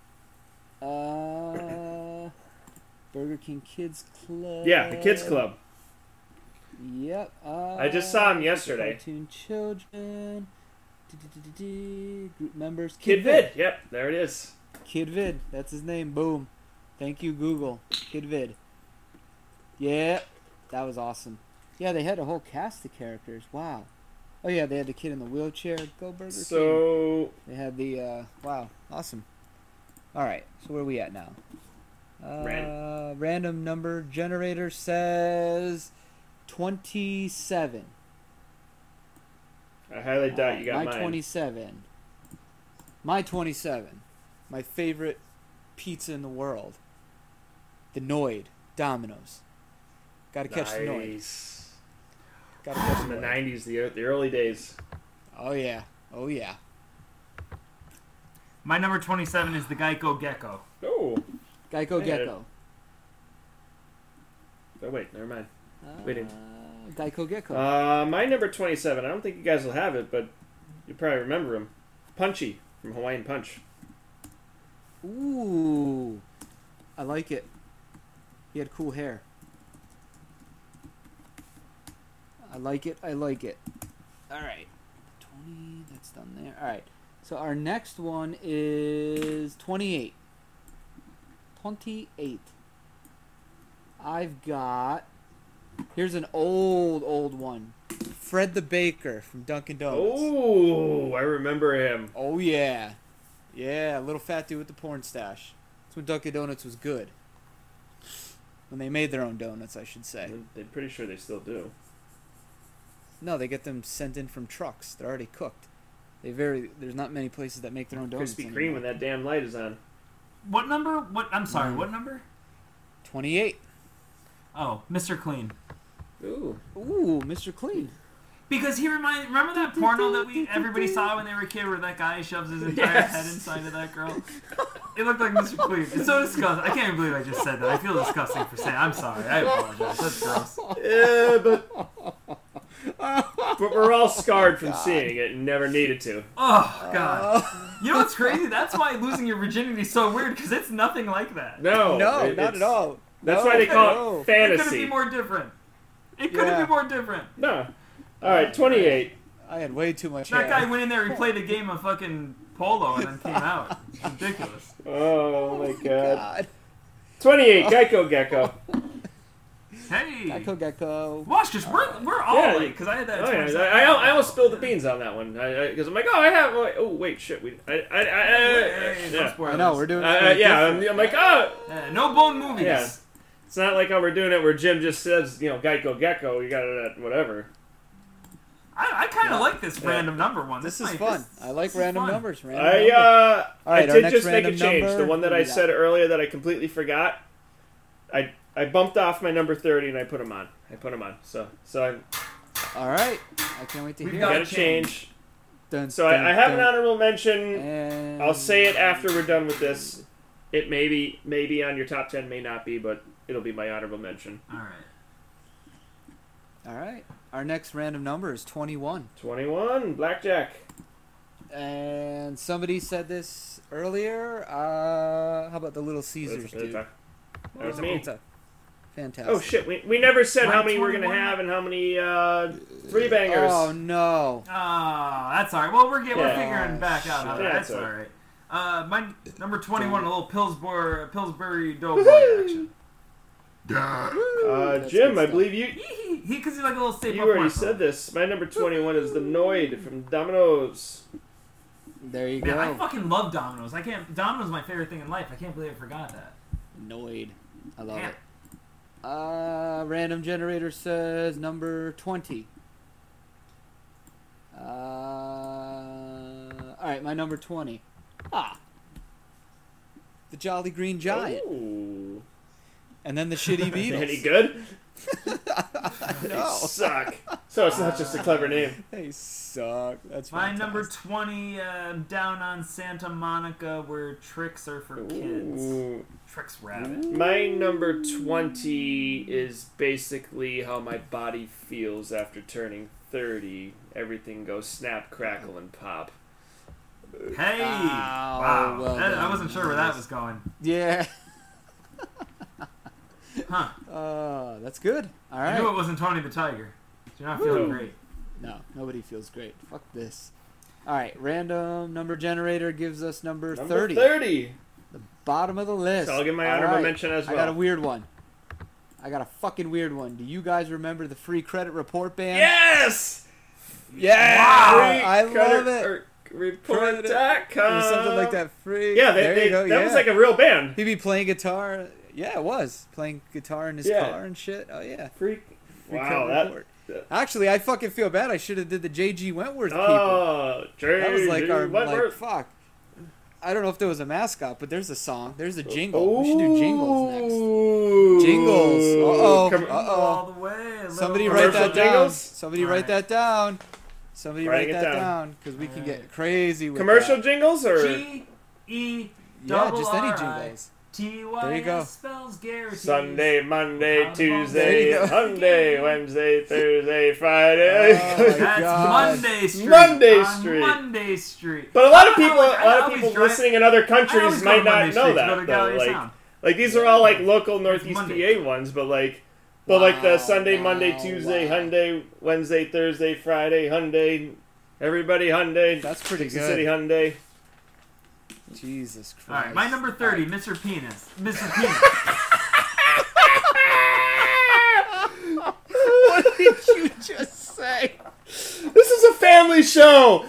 Uh, Burger King Kids Club. Yeah, the Kids Club. Yep. Uh, I just saw him yesterday. Cartoon children. Du-du-du-du-du. Group members. Kid Vid. Yep, there it is. Kid Vid. That's his name. Boom. Thank you, Google. Kid Vid. Yeah, that was awesome. Yeah, they had a whole cast of characters. Wow. Oh yeah, they had the kid in the wheelchair. Go Burger King. So They had the uh, wow, awesome. All right. So where are we at now? Uh, Ran- random number generator says twenty-seven. I highly doubt you got my mine. twenty-seven. My twenty-seven. My favorite pizza in the world. The Noid. Domino's. Gotta catch the Noid. Nice. Gotta catch In the the Noid. nineties, the the early days. Oh yeah. Oh yeah. My number twenty-seven is the Geico Gecko. Oh. Geico Yeah. Gecko. Oh wait, never mind. Uh, Waiting. Geico Gecko. Uh, my number twenty-seven. I don't think you guys will have it, but you probably remember him. Punchy from Hawaiian Punch. Ooh. I like it. He had cool hair. I like it. I like it. All right. twenty. That's done there. All right. So our next one is twenty-eight. twenty-eight. I've got. Here's an old, old one. Fred the Baker from Dunkin' Donuts. Oh, I remember him. Oh yeah. Yeah, little fat dude with the porn stash. That's when Dunkin' Donuts was good. When they made their own donuts, I should say. I'm pretty sure they still do. No, they get them sent in from trucks. They're already cooked. They very there's not many places that make their own donuts. Krispy Kreme anymore. when that damn light is on. What number? What? I'm sorry. Mm. What number? twenty-eight. Oh, Mister Clean. Ooh. Ooh, Mister Clean. Because he remind remember that porno that we everybody saw when they were a kid, where that guy shoves his entire Yes. head inside of that girl. It looked like Mister Clean. It's so disgusting. I can't even believe I just said that. I feel disgusting for saying. I'm sorry. I apologize. That's gross. Yeah, but but we're all scarred from seeing it and never needed to. Oh God. You know what's crazy? That's why losing your virginity is so weird, because it's nothing like that. No, no, it- not it's- at all. That's No, why they call no. it It couldn't fantasy. be more different. It couldn't Yeah. be more different. No. All right, twenty-eight. I had way too much That hair. guy went in there, he played a game of fucking polo, and then came out. It's ridiculous. Oh my god. God. twenty-eight. Geico Gecko. Hey. Gecko Gecko. Watch this. We're, we're all Yeah. late, because I had that. Oh, yeah. twenty-seven. I, I, I almost spilled the beans on that one because I'm like, oh, I have. Oh, wait, shit. We. I. I. I, I Hey, no yeah. spoilers. I know we're doing. Uh, uh, something yeah. I'm, different. I'm like, oh. Yeah, no bone movies. Yeah. It's not like how we're doing it where Jim just says, you know, Geico Gecko. You got it at whatever. I, I kind of Yeah. like this Yeah. random number one. This This is might- fun. this- I like this is random fun. numbers. Random I. numbers. Uh. All I right, our did next just make a random change. number, The one that what I do we said earlier that I completely forgot. I. I bumped off my number thirty and I put them on. I put them on. So. So I. All right. I can't wait to We've hear. got it. Got to change. Dun, So dun, I, I have an dun. honorable mention. And I'll say it after we're done with this. It may be, may be on your top ten, may not be, but it'll be my honorable mention. All right. All right. Our next random number is twenty-one. twenty-one, Blackjack. And somebody said this earlier. Uh, how about the Little Caesars, That's- dude? that's- That was Pizza, me. pizza. Fantastic. Oh shit, we, we never said My how many we're going to twenty-one? have and how many uh, three bangers. Oh no. Oh, that's all right. Well, we're, get, we're Yeah. figuring back out how Shit. that. Yeah, That's that's all all right. Uh, my number twenty-one, a little Pillsbury, Pillsbury Doughboy Woohoo! action. Uh, That's Jim, good I stuff. believe you He, he, because he's like a little Stay you Puft already Marshmallow. said this. My number twenty-one is the Noid from Domino's. There you Man, go. I fucking love Domino's. I can't. Domino's is my favorite thing in life. I can't believe I forgot that. Noid. I love Man. it. Uh, random generator says number twenty. Uh, all right, my number twenty. Ah, the Jolly Green Giant, Ooh. and then the Shitty Beatles. Any good? They No, suck. So it's not just a clever name. they suck. That's My fantastic. number twenty, uh, down on Santa Monica, where tricks are for kids. Ooh. Tricks Rabbit. My number twenty is basically how my body feels after turning thirty. Everything goes snap, crackle, and pop. Hey! Wow, Wow. well That- I done. wasn't sure where that was going. Yeah. Huh. Uh, that's good. All I knew right. it wasn't Tony the Tiger. You're not feeling Woo. great. No, nobody feels great. Fuck this. All right, random number generator gives us number, Number thirty. thirty. Bottom of the list. So I'll give my All honorable right. mention as I got a well. weird one. I got a fucking weird one. Do you guys remember the free credit report band? Yes! Yeah! Wow. I Free credit- love it. or report dot com. Or something like that. Free. Yeah, they, there they, you go. that yeah. was like a real band. He'd be playing guitar. Yeah, it was playing guitar in his Yeah. car and shit. Oh yeah. Freak. Free Wow, Credit that. Report. Actually, I fucking feel bad. I should have did the J G Wentworth people. Oh, That was like our Wentworth. like fuck. I don't know if there was a mascot, but there's a song. There's a jingle. We should do jingles next. Ooh. Jingles. Uh-oh. Com- Uh-oh. All the way. a little Somebody commercial write that down. jingles? Somebody All write right. that down. Somebody Writing write it that down. down because we can All get right. crazy with Commercial that. jingles or G E Yeah, just any R I. jingles. T There Y you go. S spells guarantees. Sunday, Monday, There Tuesday, you go. Monday, Wednesday, Thursday, Friday. Oh, That's God. Monday Street. Monday on Street. Monday Street. But a lot of I- I people, always- a I lot of always people drive- listening in other I countries always go might to not Monday know Street to go to that though. Gallery Like, Sound. like these are all like local Northeast Monday. P A ones, but like, but like the Wow, Sunday, wow, Monday, Tuesday, wow. Hyundai, Wednesday, Thursday, Friday, Hyundai, everybody Hyundai, That's pretty Dixon good. City Hyundai. Jesus Christ. All right, my number thirty, Mister Penis. Mister Penis. What did you just say? This is a family show,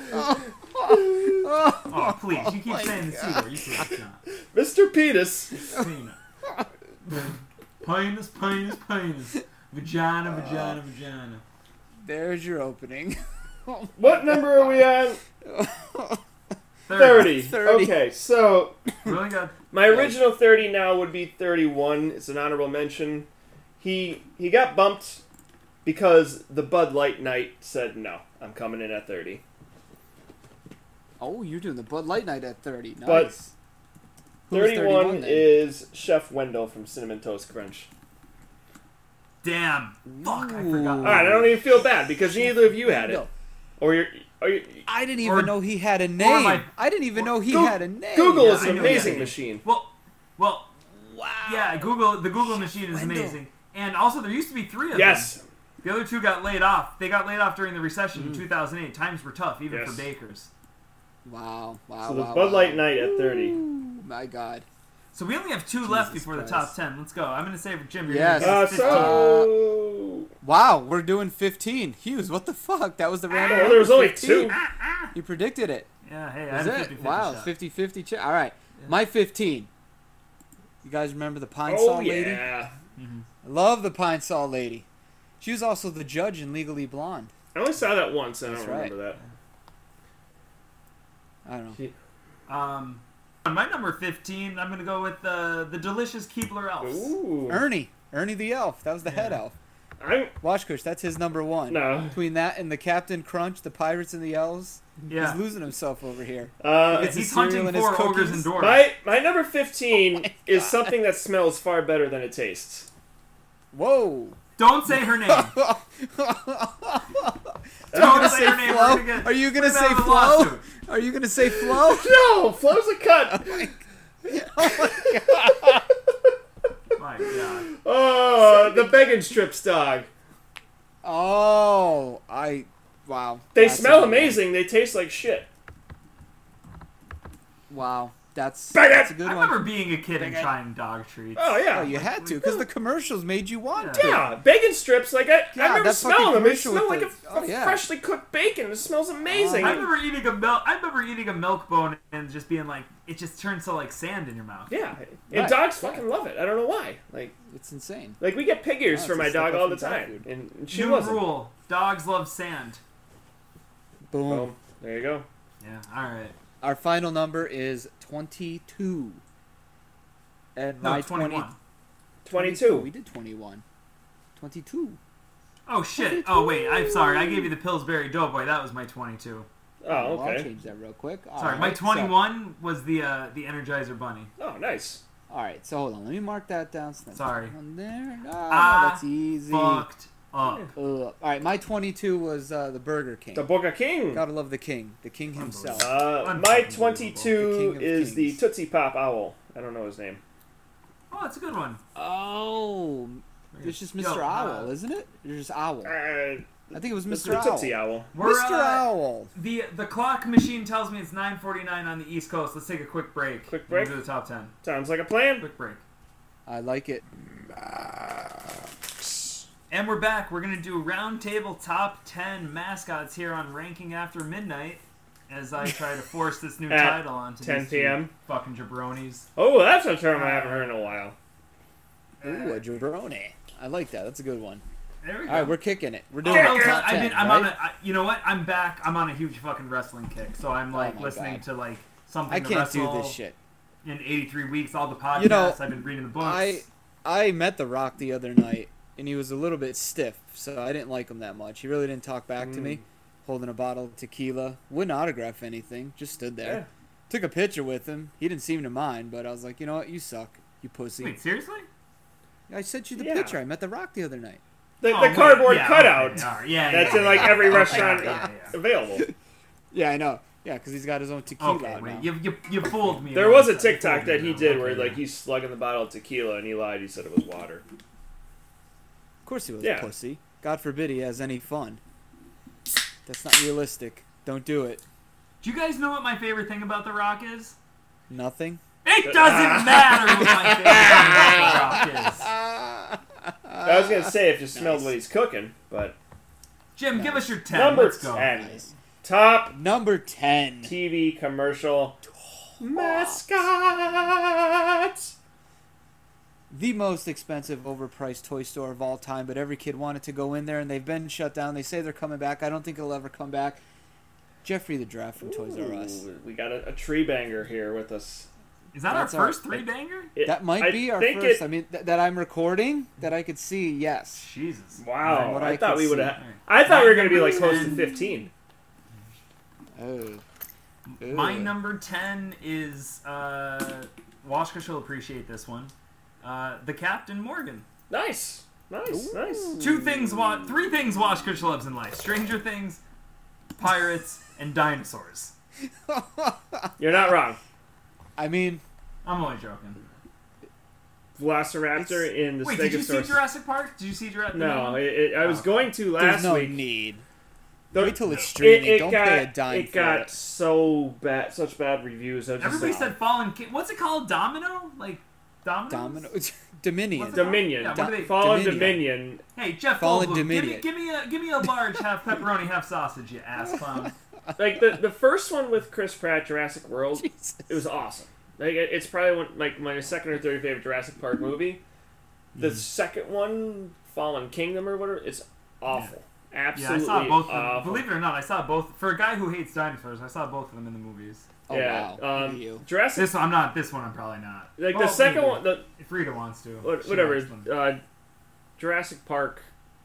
Oh, please. You keep my saying the C word. You please not. Mister Penis. Penis. Penis, penis, penis. Vagina, vagina, vagina. There's your opening. What number are we on? thirty. thirty. thirty. Okay, so Really good. my original thirty now would be thirty-one. It's an honorable mention. He he got bumped because the Bud Light night said no. I'm coming in at thirty. Oh, you're doing the Bud Light night at thirty. Nice. But Who's thirty-one then? is Chef Wendell from Cinnamon Toast Crunch. Damn. Fuck, I Ooh. forgot. All right, I don't even feel bad because neither of you had it, No, or you're. Or you I didn't Or- even know he had a name. my- I didn't even know he Goo- had a name. Google Yeah, is I an know he had amazing it. machine. Well, well, Wow. yeah, Google, the Google machine is Wendell. amazing. And also, there used to be three of Yes. them. The other two got laid off. They got laid off during the recession in Mm. two thousand eight. Times were tough, even Yes. for bakers. Wow. Wow. So the wow, Bud wow. Light night at thirty. Ooh, my God. So we only have two Jesus left before Christ. the top ten. Let's go. I'm going to say for Jim, you're Yes. going Uh, to so Wow, we're doing fifteen. Hughes, what the fuck? That was the random. well, there was only fifteen. two. You predicted it. Yeah, hey, I Is had a it? fifty fifty Wow, shot. fifty fifty. Ch- All right. My fifteen. You guys remember the Pine Oh Sol lady? yeah. I love the Pine Sol lady. She was also the judge in Legally Blonde. I only saw that once. and I That's don't right. remember I don't know. Um, on my number fifteen, I'm going to go with uh, the delicious Keebler that. Elves. Ooh. Ernie. Ernie the elf. That was the head Yeah. elf. I'm Washkush, that's his number one. no. Between that and the Captain Crunch, the Pirates and the Elves, Yeah. he's losing himself over here. Uh, It's He's his cereal hunting and his for ogres cookies. and dwarves. my my number fifteen Oh my is God. something that smells far better than it tastes. Whoa. Don't say her name. Are you Don't gonna say say her name. Flo? We're gonna- Are you gonna we're say have a Flo? lawsuit. Are you gonna say Flo? No, Flo's a cut. My God. Oh, the Beggin' Strips dog. Oh, I. Wow. They That's smell a good one. amazing. They taste like shit. Wow, that's Bang it! that's a good I one. remember being a kid and Bang it. trying dog treats. Oh yeah. Oh, you had to because the commercials made you want Yeah. to. Yeah, bacon strips. Like I, I Yeah, remember that fucking smelling them. They commercial smell with like the- a, oh, a yeah. freshly cooked bacon. It smells amazing. I remember eating a milk. I remember eating a milk bone and just being like, it just turns to like sand in your mouth. yeah, and Right. dogs fucking love it. I don't know why. Like, It's insane. like we get pig ears Oh, for it's my a step dog up all the from dog time, food. and, and she New wasn't. rule: dogs love sand. Boom. Boom. There you go. Yeah. All right. Our final number is twenty-two. And No, my twenty-one. Twenty-two. We did twenty-one. twenty-two. Oh shit. Oh wait. I'm sorry. I gave you the Pillsbury Doughboy. That was my twenty-two. Oh, Well, I'll okay. change that real quick. All Sorry, my right, so- twenty-one was the uh, the Energizer Bunny. Oh, nice. all right, so hold on. Let me mark that down. So that's Sorry. On there. No, Ah, no, that's easy. Fucked up. Uh, all right, my twenty-two was uh, the Burger King. The Boca King. Gotta love the king. The king himself. Uh, my Unbelievable. The twenty-two king of is the kings. Tootsie Pop Owl. I don't know his name. Oh, that's a good one. Oh, it's just Yo, Mister uh, Owl, isn't it? Or just Owl? Uh, I think it was it's Mister the Owl. Tootsie Owl. We're, Mister uh, Owl. The the clock machine tells me it's nine forty-nine on the East Coast. Let's take a quick break. Quick We'll break? do the top ten. Sounds like a plan. Quick break. I like it. And we're back. We're gonna do roundtable top ten mascots here on Ranking After Midnight. as I try to force this new At title onto ten these p.m. two fucking jabronis. Oh, that's a term I haven't heard in a while. Ooh, a jabroni. I like that. That's a good one. There we go. All right, we're kicking it. We're Oh, doing I'll it. tell- top I've ten, been, I'm right? on a, I, you know what? I'm back. I'm on a huge fucking wrestling kick. So I'm like Oh my listening God. to like something I to can't do wrestle this shit. in eighty-three weeks. All the podcasts. You know, I've been reading the books. I I met The Rock the other night, and he was a little bit stiff, so I didn't like him that much. He really didn't talk back to Mm. me, holding a bottle of tequila. Wouldn't autograph anything, just stood there. Yeah. Took a picture with him. He didn't seem to mind, but I was like, you know what? You suck, you pussy. Wait, seriously? I sent you the Yeah. picture. I met The Rock the other night. The, Oh, the wait, cardboard yeah, cutout. okay, all right, yeah, That's yeah, in like yeah. every Okay, restaurant yeah, yeah. available. Yeah, I know. Yeah, because he's got his own tequila Okay, out wait, now. you, you, you fooled me. There once. was a You TikTok fooled me that he now. did Okay, where like yeah. he's slugging the bottle of tequila and he lied. He said it was water. Of course he was Yeah. a pussy. God forbid he has any fun. That's not realistic. Don't do it. Do you guys know what my favorite thing about The Rock is? Nothing. It doesn't matter what my favorite thing about The Rock is. I was gonna say if you smelled nice. what he's cooking, but Jim, give Nice. us your ten. number Let's go. ten, Nice. top Number ten. T V commercial mascot. The most expensive, overpriced toy store of all time, but every kid wanted to go in there, and they've been shut down. They say they're coming back. I don't think it'll ever come back. Jeffrey the Giraffe from Toys R Us. Ooh, we got a, a tree banger here with us. Is that That's our our- first three banger? It- That might I be our think first. it- I mean, th- that I'm recording, that I could see, yes. Jesus. wow, what I, I thought could we would see. have. Alright. I thought we were gonna be My like close to number fifteen. Oh. My Ugh. number ten is uh, Washka will appreciate this one. Uh, the Captain Morgan. Nice, nice, nice. Two things, wa- three things Washka loves in life: Stranger Things, pirates, and dinosaurs. You're not wrong. I mean, I'm only joking. Velociraptor It's- in the Wait, did you see Stegosaurus. Jurassic Park? Did you see Jurassic? No, it, it, I was Oh. going to there's last no week. need. The- Wait till it's It, streaming. it Don't got pay a dime it for got it. so bad, such bad reviews. I was just Everybody like, said Fallen King. What's it called? Domino? Like Domino? Domino. Dominion. What's it Dominion, Yeah, what are they- Fallen Dominion. Dominion. Hey, Jeff Fallen Goldblum, give me, Dominion. give me a give me a large half pepperoni, half sausage, you ass clown. Like the the first one with Chris Pratt, Jurassic World, Jesus. it was awesome. Like it, it's probably one, like my second or third favorite Jurassic Park movie. The Mm-hmm. second one, Fallen Kingdom or whatever, it's awful. Yeah, Absolutely I saw both. Of them. awful. Believe it or not, I saw both. For a guy who hates dinosaurs, I saw both of them in the movies. Oh, yeah, wow. um, Look at you. Jurassic. This I'm not. This one I'm probably not. Like Well, the second maybe, one, the if Rita wants to. what- She whatever. likes them. Uh, Jurassic Park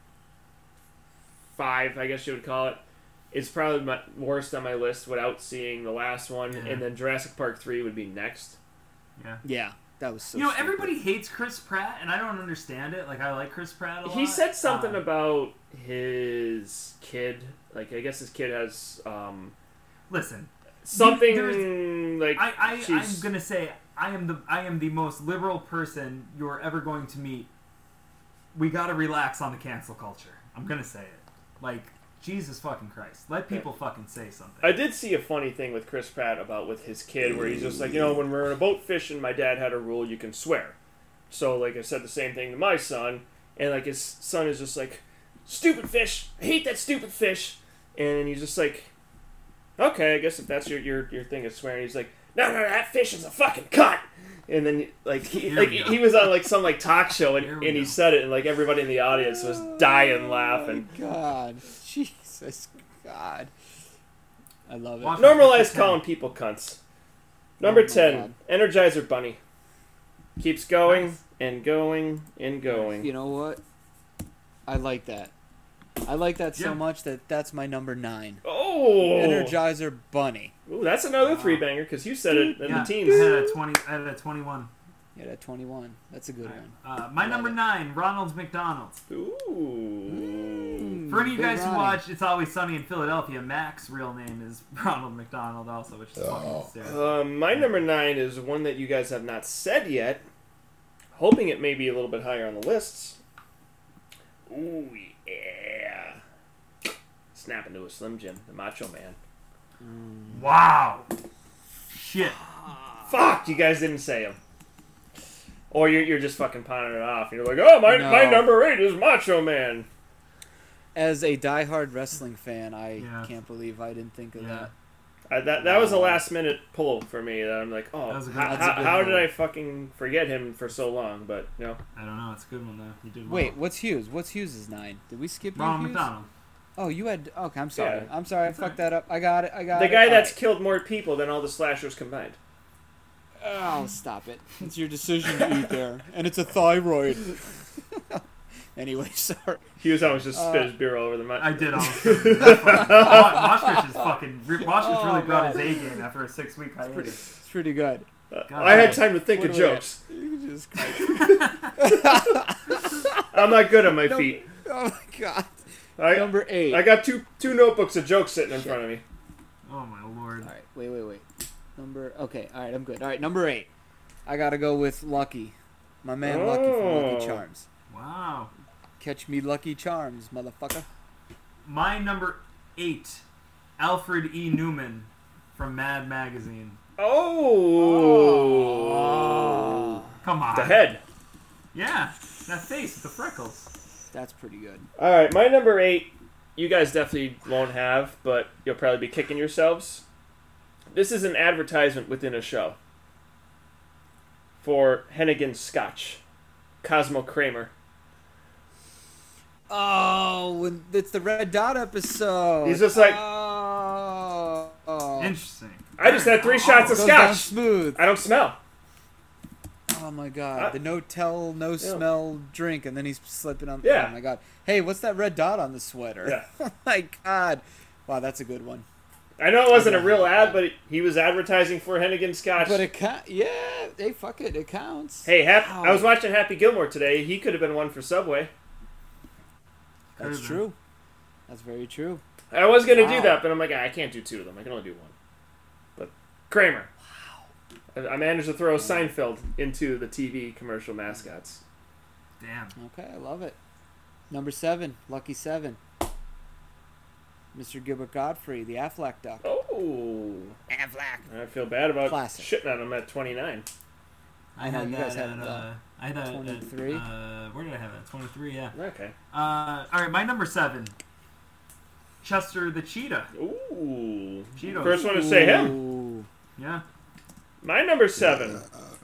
Five, I guess you would call it, is probably my worst on my list without seeing the last one, Yeah. and then Jurassic Park Three would be next. Yeah. Yeah, that was so You know, stupid. everybody hates Chris Pratt, and I don't understand it. Like, I like Chris Pratt a lot. He said something Uh, about his kid. Like I guess his kid has um, Listen, something There's- like I, I I'm she's- gonna say I am the I am the most liberal person you're ever going to meet. We gotta relax on the cancel culture. I'm gonna say it. Like, Jesus fucking Christ, let people fucking say something. I did see a funny thing with Chris Pratt about with his kid where he's just like, you know, when we're in a boat fishing, my dad had a rule you can swear. So like I said the same thing to my son, and like his son is just like, stupid fish, I hate that stupid fish, and he's just like, okay, I guess if that's your your, your thing is swearing, he's like, no, no, that fish is a fucking cunt. And then, like, he, Here like we go. he was on like some like talk show, and, Here and we he go. said it, and like everybody in the audience was dying laughing. Oh, my God. Jesus God. I love it. Watch- Normalize ten. calling people cunts. Number Oh my ten, God. Energizer Bunny. Keeps going Nice. and going and going. You know what? I like that. I like that so Yeah. much that that's my number nine. Oh, Energizer Bunny. Ooh, that's another Wow. three banger because you said it in yeah, the teens. I had a twenty. I had a twenty-one. Yeah, that twenty-one. That's a good one. Uh, my Love number it. nine, Ronald McDonald. Ooh. For any of you Big guys who Ronnie. watch It's Always Sunny in Philadelphia, Mac's real name is Ronald McDonald also, which is fucking hysterical. Um, my number nine is one that you guys have not said yet. Hoping it may be a little bit higher on the lists. Ooh, yeah. Snap into a Slim Jim, the Macho Man. Wow. Shit. Fuck, you guys didn't say him. Or you're, you're just fucking pounding it off. You're like, oh, my, No. my number eight is Macho Man. As a diehard wrestling fan, I Yeah. can't believe I didn't think of Yeah. that. I, that that was a last minute pull for me. That I'm like, oh, That was a good- how, that's a how, good how one. did I fucking forget him for so long? But you know, I don't know. It's a good one though. You did well. Wait, what's Hughes? What's Hughes' nine? Did we skip you, Ronald Hughes? McDonald. Oh, you had. Okay, I'm sorry. Yeah. I'm sorry. I That's fucked all right. that up. I got it. I got the it. guy All that's right. killed more people than all the slashers combined. Oh, stop it. It's your decision to eat there. And it's a thyroid. Anyway, sorry. He was almost just spit Uh, his beer all over the mic. I did almost. That's fucking, Moshpitch is fucking. Moshpitch Oh, really brought man. his A game after a six week hiatus. It's pretty good. Uh, God, I had right. time to think What of do we jokes. You just- I'm not good on my No. feet. Oh, my God. I, Number eight. I got two two notebooks of jokes sitting in front of me. Oh my lord. All right, wait, wait, wait. Number. Okay, all right, I'm good. All right, number eight. I gotta go with Lucky. My man Lucky from Lucky Oh. Charms. Wow. Catch me Lucky Charms, motherfucker. My number eight, Alfred E. Newman from Mad Magazine. Oh, Come on. the head. Yeah, that face with the freckles. That's pretty good. All right, my number eight. You guys definitely won't have, but you'll probably be kicking yourselves. This is an advertisement within a show for Hennigan Scotch. Cosmo Kramer. Oh, when it's the Red Dot episode. He's just like- Oh. oh. Interesting. I just had three Oh, shots of Goes down scotch. smooth. I don't smell. Oh my god, I- the no tell, no smell drink, and then he's slipping on. Yeah. Oh my god. Hey, what's that red dot on the sweater? Yeah. Oh my god. Wow, that's a good one. I know it wasn't a real ad, but he was advertising for Hennigan Scotch. But it counts. Yeah, hey, fuck it, it counts. hey, Hap- Wow. I was watching Happy Gilmore today. He could have been one for Subway. That's Could've true. That's very true. I was going to do Wow. that, but I'm like, I can't do two of them. I can only do one. But Kramer. Wow. I managed to throw Seinfeld into the T V commercial mascots. Damn. Okay, I love it. Number seven, Lucky Seven. Mister Gilbert Godfrey, the Aflac Duck. Oh. Aflac. I feel bad about Classic. shitting on him at twenty-nine. I know, had you guys that had at, it, uh, I had that at, twenty-three? Uh, where did I have it? twenty-three, yeah. Okay. Uh, all right, my number seven, Chester the Cheetah. Ooh. Cheetos. First one to say him. Ooh. Yeah. My number seven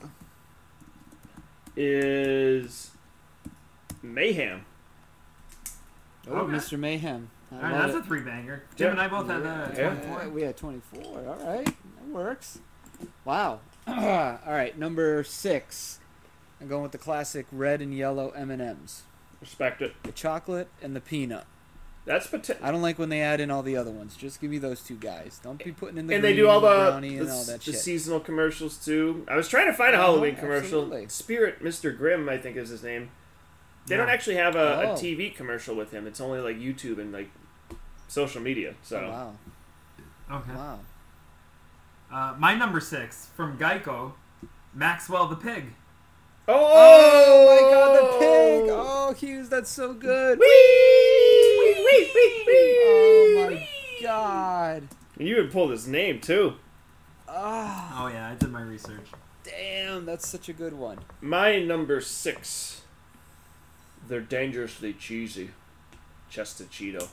is Mayhem. Oh, Okay. Mister Mayhem. I All right, love that's it. a three banger. Jim Yeah. and I both had uh, Yeah. twenty-four. Yeah, we had twenty-four. All right, that works. Wow. All right, number six. I'm going with the classic red and yellow M and M's. Respect it. The chocolate and the peanut. That's potential. I don't like when they add in all the other ones. Just give me those two guys. Don't be putting in the And they green do all and the, brownie the, and all that the shit. seasonal commercials too. I was trying to find a Uh-huh, Halloween commercial. absolutely. Spirit Mister Grimm, I think is his name. They Yeah. don't actually have a, Oh. a T V commercial with him. It's only like YouTube and like social media. So Oh, wow. Okay. Wow. Uh, my number six from Geico, Maxwell the Pig. oh, Oh my god, the pig! Oh, Hughes, that's so good. Wee! Wee, wee, wee. Oh my god. And you even pulled his name too. Ah, Oh yeah, I did my research. damn, that's such a good one. My number six. They're dangerously cheesy. Chester Cheeto.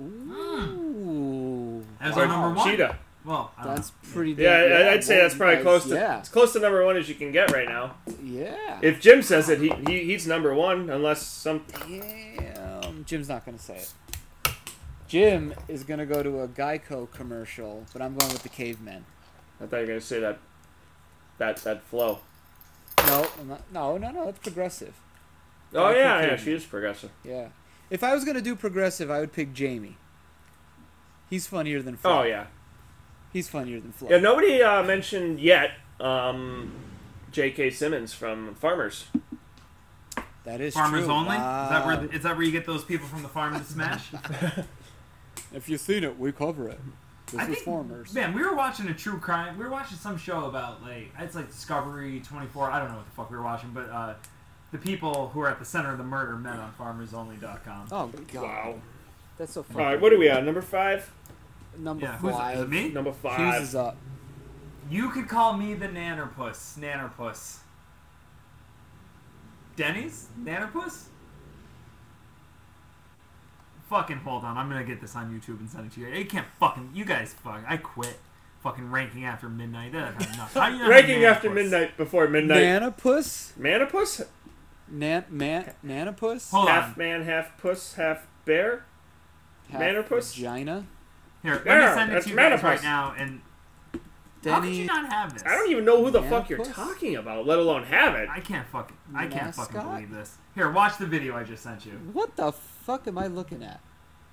Ooh. That's Or our number one. Cheetah. Well, I don't That's know. pretty Yeah, damn- I- I'd say well, that's you probably guys- close to Yeah. it's close to number one as you can get right now. Yeah. If Jim says it, he, he he's number one unless some. Damn. Jim's not going to say it. Jim is going to go to a Geico commercial, but I'm going with the caveman. I thought you were gonna say that. That that flow. No, I'm not, no, no, no. That's progressive. Oh I yeah, think yeah, caveman. she is progressive. Yeah. If I was going to do progressive, I would pick Jamie. He's funnier than Flo. Oh yeah. He's funnier than Flo. Yeah, nobody uh, mentioned yet. Um, J K. Simmons from Farmers. That is Farmers true. only. Is that where Wow. the, is that where you get those people from the farm to smash? If you've seen it, we cover it. This I is think- Farmers. Man, we were watching a true crime. We were watching some show about like it's like Discovery twenty-four. I don't know what the fuck we were watching, but uh, the people who are at the center of the murder met on farmers only dot com. Oh god, Wow. that's so All funny. right, what are we on? Number five. Number Yeah, who's it? Is five. it me? Number Hughes five. is up. You could call me the Nannerpuss. Nannerpuss. Denny's? Nannerpuss? Fucking hold on. I'm gonna get this on YouTube and send it to you. You can't fucking. You guys fuck. I quit. fucking ranking after midnight. That's kind of nuts. How do you not Ranking have after Nanapus? midnight, before midnight. Nanapus? Manapus? Nan man Nanapus? Hold half on. man, half puss, half bear? Half Manapus? Vagina? Here, let Yeah, me send it that's to you guys Manapus. right now. And how could Denny you not have this? I don't even know who the fuck you're Manapus? talking about, let alone have it. I can't fucking. I can't fucking Mascot? believe this. Here, watch the video I just sent you. What the fuck am I looking at?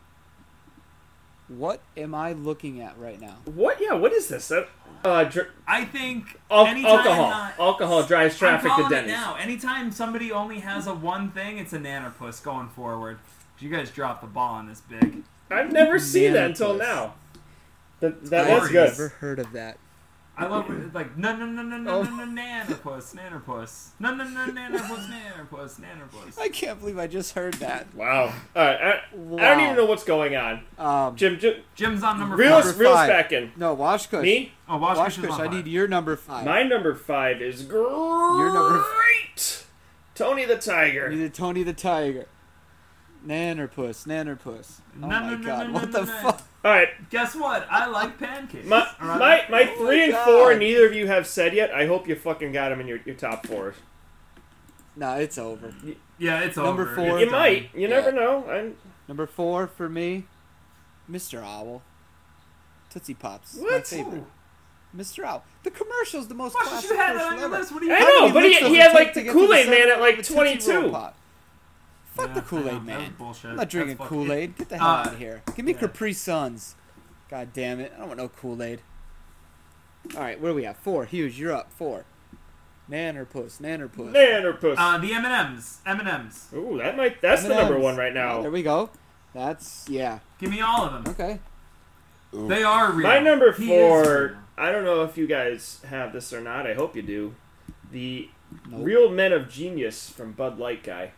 What am I looking at right now? What? Yeah, what is this? Uh, uh, dr- I think al- anytime, alcohol. uh, alcohol drives I'm traffic to calling it Denny's. now. Anytime somebody only has a one thing, it's a nanopus going forward. You guys dropped the ball on this big. I've never seen that until Manapus. now. That, that I've is good. never heard of that. I love it. Like no no no no no Oh. no no nanopus nanopus no no no nanopus nanopus nanopus. I can't believe I just heard that. Wow. All right. I, I Wow. don't even know what's going on. Um, Jim, Jim Jim's on number reel us, four. Number reel us five. back in. no, Washkush. Me? Oh, watch Washkush, Washkush. I need your number five. My number five is great. Your number Tony the Tiger. You did Tony the Tiger. Nannerpuss, Nannerpuss. Oh No, my no, no, god, no, what no, the no. fuck? All right. Guess what? I like pancakes. My Or I my, like- my Oh three my and four, God. neither of you have said yet. I hope you fucking got them in your, your top fours. Nah, it's over. Yeah, it's Number over. four. It's You done. might. You Yeah. never know. I'm, Number four for me, Mister Owl. Tootsie Pops. My What? favorite. Mister Owl. The commercial's the most What classic you had that on commercial your ever. list? What do you? I How know, many but he, licks does he it had take like to the get to Kool-Aid center Man at of like a Tootsie Roll twenty-two. Pop? Fuck Yeah, the I know, Kool-Aid that Man. was bullshit. I'm not drinking That's fucking- Kool-Aid. Get the hell Uh, out of here. Give me yeah. Capri Suns. God damn it. I don't want no Kool-Aid. Alright, what do we have? Four. Hughes, you're up. Four. Nannerpuss, Nannerpuss. Nannerpuss. Uh, the M and M's. M and M's. Ooh, that might. That's the M and number M's. one right Oh, there now. we go. That's, yeah. Give me all of them. Okay. They are real. My number He is four. real. I don't know if you guys have this or not. I hope you do. The Nope. Real Men of Genius from Bud Light guy.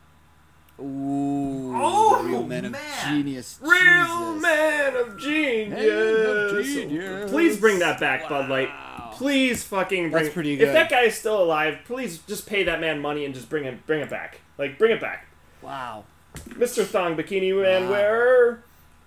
Ooh. Oh, the Real Men man. of Genius. Real Jesus. Man of Genius. Man of Genius. Please bring that back, Bud Light. Wow. Please fucking bring. That's pretty If good. that guy is still alive, please just pay that man money and just bring him, bring it back. Like bring it back, Wow. Mister Thong Bikini Man Wow. Wearer.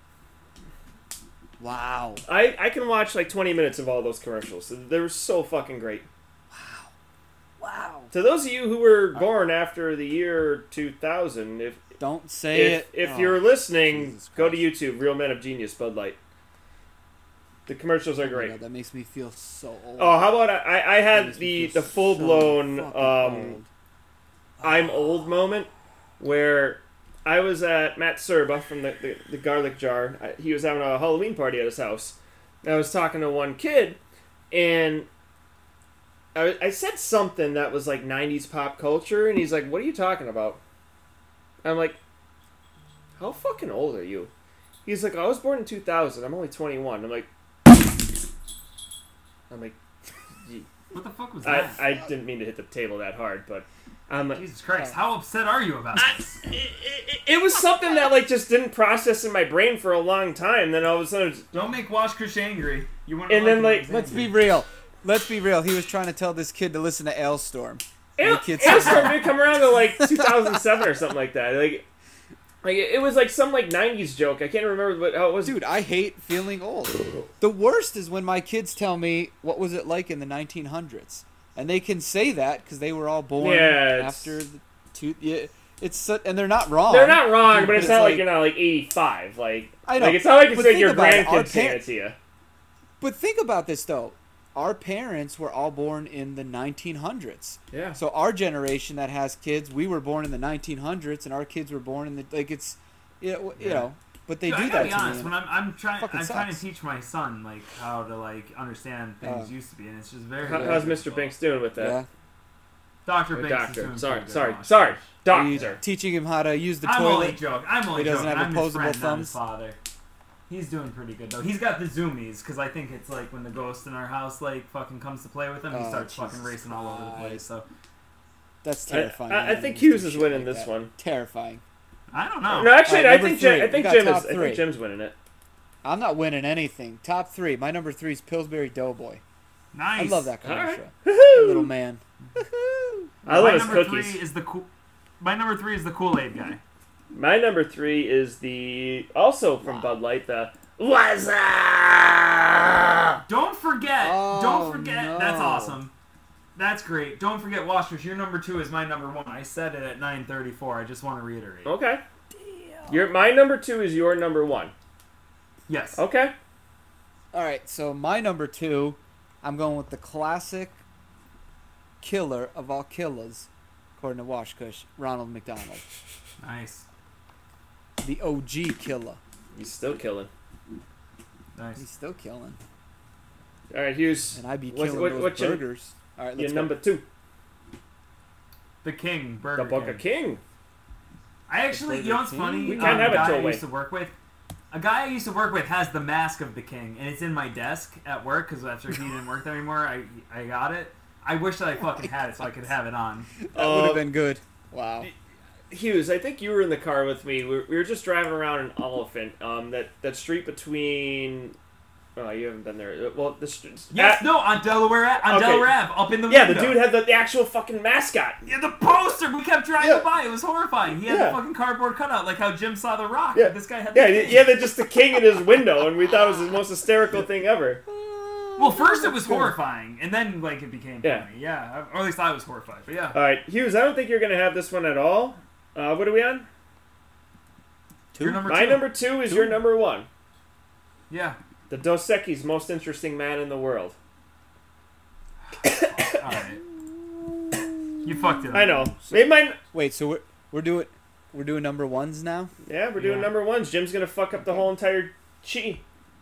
Wow. I I can watch like twenty minutes of all those commercials. They were so fucking great. Wow. To those of you who were born after the year two thousand, if Don't say if, it. if Oh, you're listening, Jesus go to Christ. YouTube. Real Men of Genius, Bud Light. The commercials are Oh my great. God, that makes me feel so old. Oh, how about I? I That had makes me the feel the full blown so fucking um, old. I'm old moment where I was at Matt Serba from the, the, the Garlic Jar. I, he was having a Halloween party at his house. And I was talking to one kid, and I, I said something that was like nineties pop culture, and he's like, "What are you talking about?" I'm like, "How fucking old are you?" He's like, "I was born in two thousand. I'm only twenty-one." I'm like, I'm like, What the fuck was I, that? I didn't mean to hit the table that hard, but I'm like, Jesus Christ! How upset are you about this? it, it, it was something that like just didn't process in my brain for a long time. Then all of a sudden, it's- Don't make Wash Kush angry. You want And then, like, Let's be real. Let's be real. He was trying to tell this kid to listen to Ailstorm. it, The kid it was said- starting to come around to like two thousand seven or something like that. Like, like it, it was like some like nineties joke. I can't remember what how it was. Dude, I hate feeling old. The worst is when my kids tell me what was it like in the nineteen hundreds, and they can say that because they were all born Yeah, it's- after the two. Yeah, it's so, and they're not wrong. They're not wrong, Dude, but it's, not like, like- you're not like eighty-five. Like, I know, like it's not like it's but like think your about it, our grandkids saying par- it to you. But think about this though. Our parents were all born in the nineteen hundreds. Yeah. So our generation that has kids, we were born in the nineteen hundreds, and our kids were born in the like it's, you know, you Yeah. know but they Dude, do I that gotta be to honest. me. When I'm, I'm trying, Fucking I'm trying to sucks. teach my son like how to like understand things Oh. used to be, and it's just very. How, very how's Mister difficult. Binks doing with that? Yeah. Doctor Or Binks is doctor. doing Sorry, pretty good. sorry, Wash sorry. Kush. Are you Doctor. teaching him how to use the I'm only toilet? joking. I'm only He doesn't joking. have I'm opposable his friend, not his thumbs? father. He's doing pretty good though. He's got the zoomies because I think it's like when the ghost in our house like fucking comes to play with him, he Oh, starts fucking Jesus racing all over the place. Christ. So That's I, terrifying. I, I man. think When you Hughes do is shit winning like this that. one. Terrifying. I don't know. No, actually, Alright, I number think Jim, three. I We think got Jim top is. I three. think Jim's winning it. I'm not winning anything. Top three. My number three is Pillsbury Doughboy. Nice. I love that All right. commercial. That little man. I love my his number cookies. three is the cool. My number three is the Kool Aid guy. My number three is the also from Wow. Bud Light, the What's Ah! Don't forget. Oh, don't forget. no. That's awesome. That's great. Don't forget, Washers. Your number two is my number one. I said it at nine thirty-four. I just want to reiterate. Okay. Your my number two is your number one. Yes. Okay. All right, so my number two, I'm going with the classic killer of all killers, according to Washkush, Ronald McDonald, Nice. the O G killer. He's still killing. Nice. He's still killing, All right, Hughes. and I'd be What's- killing what- those what's your- burgers. All right, Your let's go. number two. The King. Burger The Burger King. King. I actually, Burger you know what's King? funny? We Um, can't have a it guy till I late. used to work with. A guy I used to work with has the mask of the King, and it's in my desk at work because after he didn't work there anymore, I I got it. I wish that I fucking had it so I could have it on. That would Uh, have been good. Wow. Hughes, I think you were in the car with me. We were, we were just driving around in Oliphant. Um, that that street between. Oh, you haven't been there. Uh, Well, the street. Yes, no, on Delaware, Ave- on Okay. Delaware Ave, up in the Yeah, the window. dude had the, the actual fucking mascot. Yeah, the poster. We kept driving Yeah. by. It was horrifying. He had Yeah. the fucking cardboard cutout, like how Jim saw the Rock. Yeah. This guy had. Yeah, the he King. he had the, just the king in his window, and we thought it was the most hysterical thing ever. Well, first it was horrifying, and then like it became Yeah. funny. Yeah, or at least I was horrified. But yeah, All right, Hughes, I don't think you're gonna have this one at all. Uh, what are we on? Two? your number My two. number two is Two. your number one. Yeah. The Dos Equis most interesting man in the world. All right. You fucked it up. I know. Maybe mine. Wait, so we're we're doing we're doing number ones now? Yeah, we're doing Yeah. number ones. Jim's gonna fuck up the whole entire chi.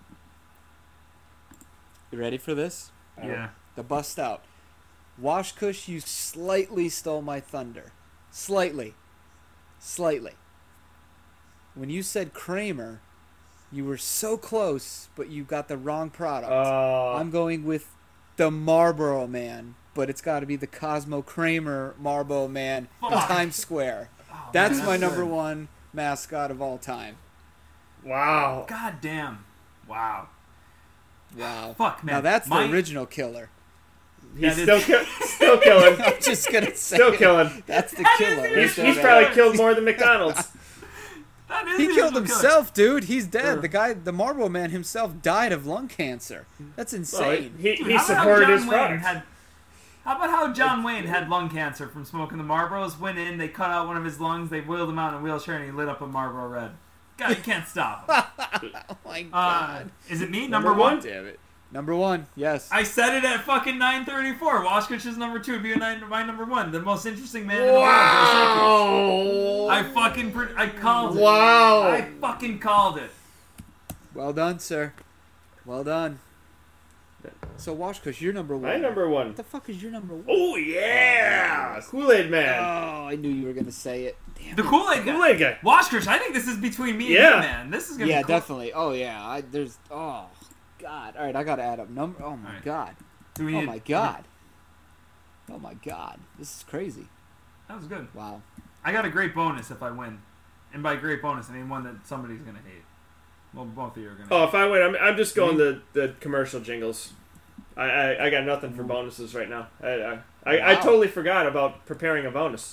You ready for this? Yeah. The bust out. Washkush, you slightly stole my thunder. Slightly. Slightly. When you said Kramer, you were so close, but you got the wrong product. Uh, I'm going with the Marlboro Man, but it's got to be the Cosmo Kramer Marlboro Man in Fuck. Times Square. Oh, That's man, my number good. one mascot of all time. wow. God damn. Wow. Wow. Fuck, man. Now that's My- the original killer. He's That still is- ki- still killing. I'm just gonna say Still it. killing. That's the That is killer. the He's, right he's there, man. probably killed more than McDonald's. That is He the killed original killer. himself, dude. He's dead. Sure. The guy, the Marlboro Man himself, died of lung cancer. That's Well, insane. he Dude, he how about how supported John his Wayne product. had- How about how John Wayne had lung cancer from smoking the Marlboros? Went in, they cut out one of his lungs, they wheeled him out in a wheelchair, and he lit up a Marlboro Red. God, you can't stop him. oh my Uh, god. is it me? Number, Number one? one? Damn it. Number one. Yes. I said it at fucking nine thirty-four. Washkush's number two would be nine, my number one. The most interesting man in the world. Wow. I fucking, pre- I called it. Wow. I fucking called it. Well done, sir. Well done. So Washkush, you're number one. My number one. What the fuck is your number one? Oh yeah, Kool-Aid Man. Oh, I knew you were gonna say it. Damn The it. Kool-Aid guy. Kool-Aid guy. Washkush, I think this is between me and Yeah. you, man. This is gonna Yeah, be cool. definitely. Oh yeah. I, there's. Oh God. All right, I gotta add up number. Oh my All right. god. Do we Oh need- my god. Oh my god. This is crazy. That was good. Wow. I got a great bonus if I win. And by great bonus, I mean one that somebody's going to hate. Well, both of you are going to Oh, if I win, I'm, I'm just going the, the commercial jingles. I, I, I got nothing for bonuses right now. I I, I, I Wow. totally forgot about preparing a bonus.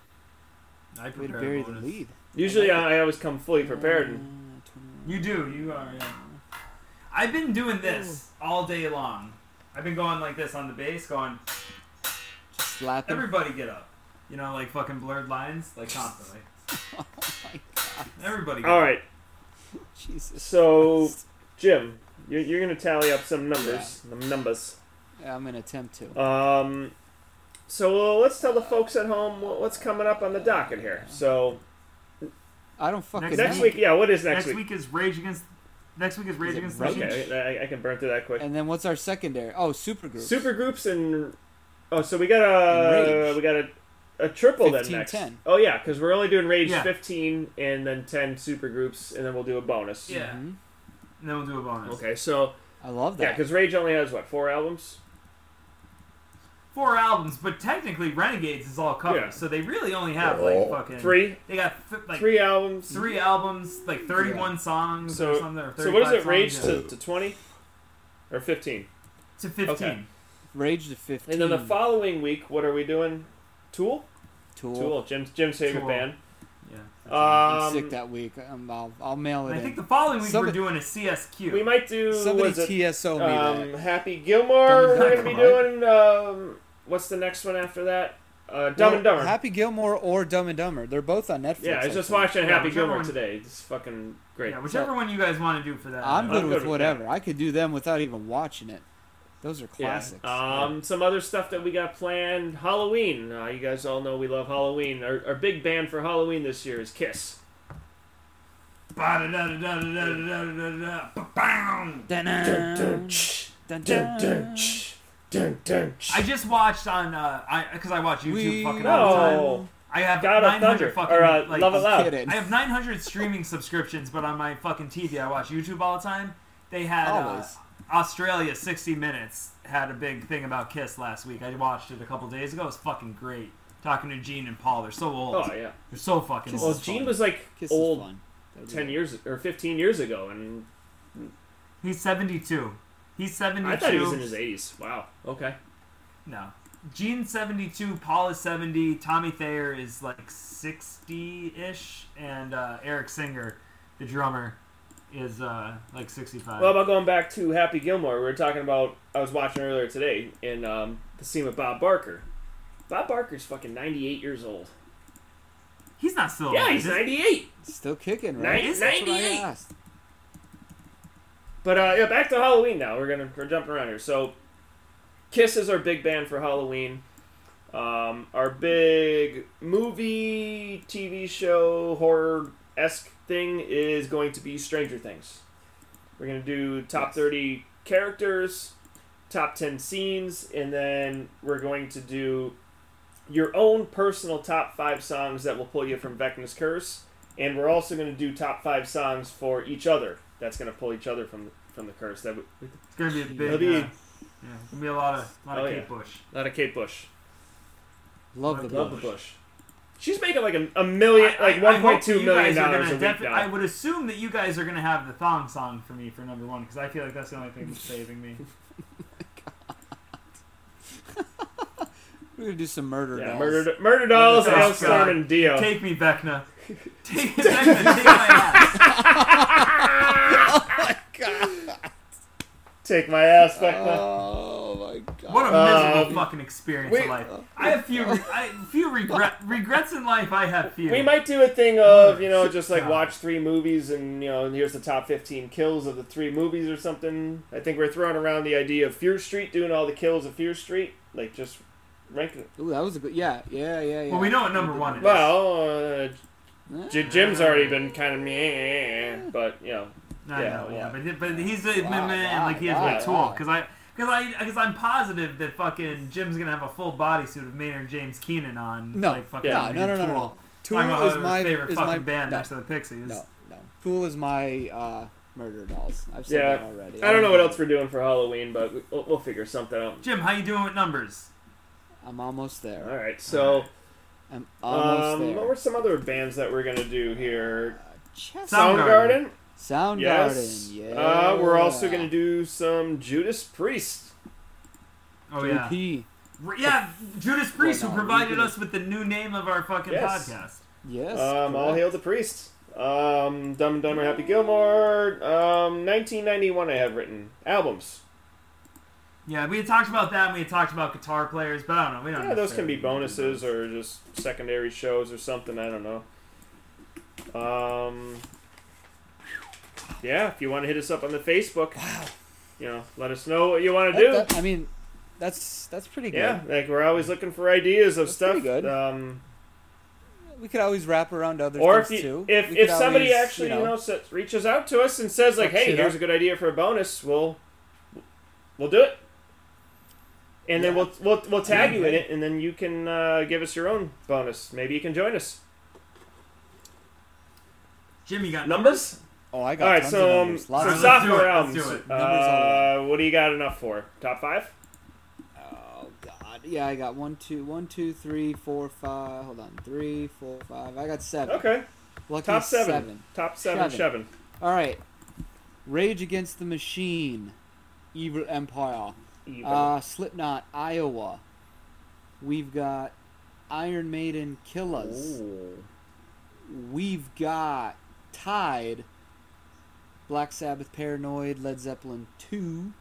I Way to prepare bury a the bonus. lead. Usually I, I always come fully prepared. And, Uh, You do. You are, yeah. I've been doing this all day long. I've been going like this on the bass, going, Just slap him. everybody get up. You know, like fucking blurred lines, like constantly. Oh my god. Everybody get all up. right, Jesus. so Christ. Jim, you're, you're gonna tally up some numbers. Some numbers. Yeah, I'm gonna attempt to. Um, so uh, let's tell the folks at home what- what's coming up on the docket here. So I don't fucking Next next know. week, yeah, what is next, Next week is Rage Against... Next week is Rage Is it Against the Rage? Machine. Okay, I, I can burn through that quick. And then what's our secondary? Oh, supergroup. Super groups and oh, so we got a Rage. we got a, a triple then fifteen, next. ten. Oh yeah, because we're only doing Rage Yeah. fifteen and then ten super groups, and then we'll do a bonus. Yeah. Mhm. And then we'll do a bonus. Okay, so I love yeah, that. because Rage only has what four albums. Four albums, but technically Renegades is all covers, Yeah. so they really only have like fucking... Three, They got th- like three albums. three albums, like thirty-one songs So- or something. Or So what is it? thirty-five Rage songs, to, to twenty or fifteen, yeah. to fifteen. Okay. Rage to fifteen. and then the following week, what are we doing? Tool. Tool. Tool. Jim's Jim's favorite Tool. band. Yeah. I'm Um, sick that week. Um, I'll, I'll mail it And I in. think the following week Somebody- we're doing a C S Q. we might do. Somebody was it, T S O me um, that. Happy Gilmore. Dumb and We're gonna be Dumber, doing. Um, what's the next one after that? Uh, Dumb Well, and Dumber. Happy Gilmore or Dumb and Dumber. They're both on Netflix. yeah, I was just think. watching Yeah, Happy whichever Gilmore one- today. It's fucking great. Yeah, whichever one you guys want to do for that. I'm I'm good good with with whatever. I could do them without even watching it. Those are Yeah. classics. Um, some other stuff that we got planned. Halloween. Uh, you guys all know we love Halloween. Our, our big band for Halloween this year is Kiss. Ba-da-da-da-da-da-da-da-da. Dun, Dun, dun, dun, tsh, dun, dun, dun, dun. tsh, dun, dun, tsh. I just watched on uh, I because I watch YouTube We fucking all the time. No. I have God of nine hundred Thunder. fucking Or uh, like Love It I'm Loud. kidding. I have nine hundred streaming subscriptions, but on my fucking T V I watch YouTube all the time. They had uh, Always. Australia sixty minutes had a big thing about Kiss last week. I watched it a couple days ago. It was fucking great. Talking to Gene and Paul, they're so old. Oh yeah. They're so fucking Kiss Well, old. is Gene fun. was like Kiss old is fun. That'd be ten good. years or fifteen years ago, and He's seventy-two. He's seventy-two. I thought he was in his eighties. Wow. Okay. No. Gene's seventy-two, Paul is seventy, Tommy Thayer is like sixty-ish, and uh, Eric Singer, the drummer, is uh, like sixty-five. Well, about going back to Happy Gilmore, we were talking about. I was watching earlier today in um, the scene with Bob Barker. Bob Barker's fucking ninety-eight years old. he's not still Yeah, alive, he's is he? ninety-eight. Still kicking, right? Nice, That's what I ninety-eight. asked. But uh, yeah, back to Halloween now. We're gonna we're jumping around here. So, Kiss is our big band for Halloween. Um, our big movie, T V show, horror esque thing is going to be Stranger Things. We're gonna do top Yes. thirty characters, top ten scenes, and then we're going to do your own personal top five songs that will pull you from Vecna's curse. And we're also going to do top five songs for each other. That's going to pull each other from from the curse. That w- It's gonna be a big. It'll be- uh, yeah, it's gonna be a lot of lot Oh, of yeah. Kate Bush. a lot of Kate Bush. Love the Love Bush. the Bush. She's making like a, a million, I- like I- I one hope point two that you million guys are dollars gonna a week defi- now. I would assume that you guys are gonna have the thong song for me for number one because I feel like that's the only thing that's saving me. We're gonna do some murder yeah, dolls. murder, murder dolls, Oh, Hailstorm, God. and Dio. Take me, Vecna. Take, Vecna, take my ass. Take my ass, Vecna. Oh my god. What a miserable Um, fucking experience we- of life. I have few, re- I, few regret, regrets in life. I have few. We might do a thing of, you know, just like God. watch three movies and, you know, and here's the top fifteen kills of the three movies or something. I think we're throwing around the idea of Fear Street, doing all the kills of Fear Street. Like, just ranking it. Ooh, that was a good. Yeah, yeah, yeah, yeah. Well, we know what number one is. Well, uh, Eh? J- Jim's already been kind of meh, but, you know. I yeah, know, well. yeah, but but he's a Wow, man, wow, like he has wow, a tool wow. because I because I because I'm positive that fucking Jim's gonna have a full bodysuit of Maynard James Keenan on. No, like fucking yeah, no, no, no, no, Tool. no. Tool Talking about is his my favorite is fucking my band no, next to the Pixies. no, no. Tool is my uh, murder dolls. I've said Yeah. that already. I don't know what else we're doing for Halloween, but we- we'll, we'll figure something out. Jim, how you doing with numbers? I'm almost there. All right, so I'm almost um, there. what were some other bands that we're going to do here? Chess- Soundgarden. Soundgarden? Soundgarden. Yes. Yeah. Uh, we're also going to do some Judas Priest. Oh yeah, J P. R- yeah. Judas Priest, Well, who no, provided you can- us with the new name of our fucking Yes. podcast. Yes. Um, all correct. hail the priest. Um, Dumb and Dumber, Happy Gilmore. Um, nineteen ninety-one I have written. Albums. Yeah, we had talked about that. and We had talked about guitar players, but I don't know. We don't. Yeah, those can be necessarily- bonuses or just secondary shows or something. I don't know. Um, yeah, if you want to hit us up on the Facebook, Wow. you know, let us know what you want to That- do. that- I mean, that's that's pretty good. Yeah, like we're always looking for ideas of That's stuff. pretty good. Um, We could always wrap around other or if things you, too. if We if could somebody always, actually you know, know sa- reaches out to us and says like, Fuck "Hey, shit here's up. a good idea for a bonus," we'll we'll do it, and then Yeah. we'll we'll we'll tag Yeah. you in it, and then you can uh, give us your own bonus. Maybe you can join us. Jim, you got Numbers? Oh, I got All right, tons so of um, numbers. so Lots Alright, of let's do sophomore it, let's albums. do it. Numbers all Uh, what do you got enough for? Top five? Oh God, yeah, I got one, two, one, two, three, four, five. Hold on, three, four, five. I got seven. Okay, Lucky top seven. seven. top seven, Seven. seven. All right, Rage Against the Machine, Evil Empire, Evil. uh, Slipknot, Iowa. We've got Iron Maiden, Kill Us. Ooh. we've got tied Black Sabbath, Paranoid, Led Zeppelin two.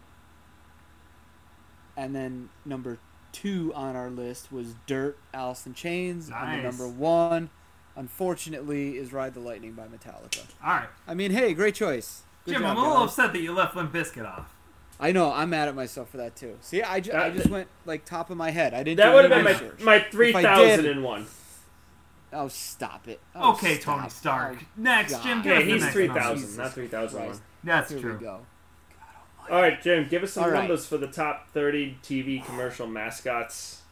And then number two on our list was Dirt, Alice in Chains. Nice. And the number one, unfortunately, is Ride the Lightning by Metallica. All right. I mean, hey, great choice. Good Jim, job, I'm a little guys. upset that you left Limp Bizkit off. I know. I'm mad at myself for that, too. See, I, ju- I That- just went, like, top of my head. I didn't That do would have any been my research. my three If I thousand did- and one. Oh, stop it. Oh, Okay, stop. Tony Stark. Oh, Next, God. Jim, give Yeah, us the he's next three number. thousand, Jesus not three thousand one. Christ. That's Here true. we go. All right, Jim, give us some All right. numbers for the top thirty T V commercial mascots,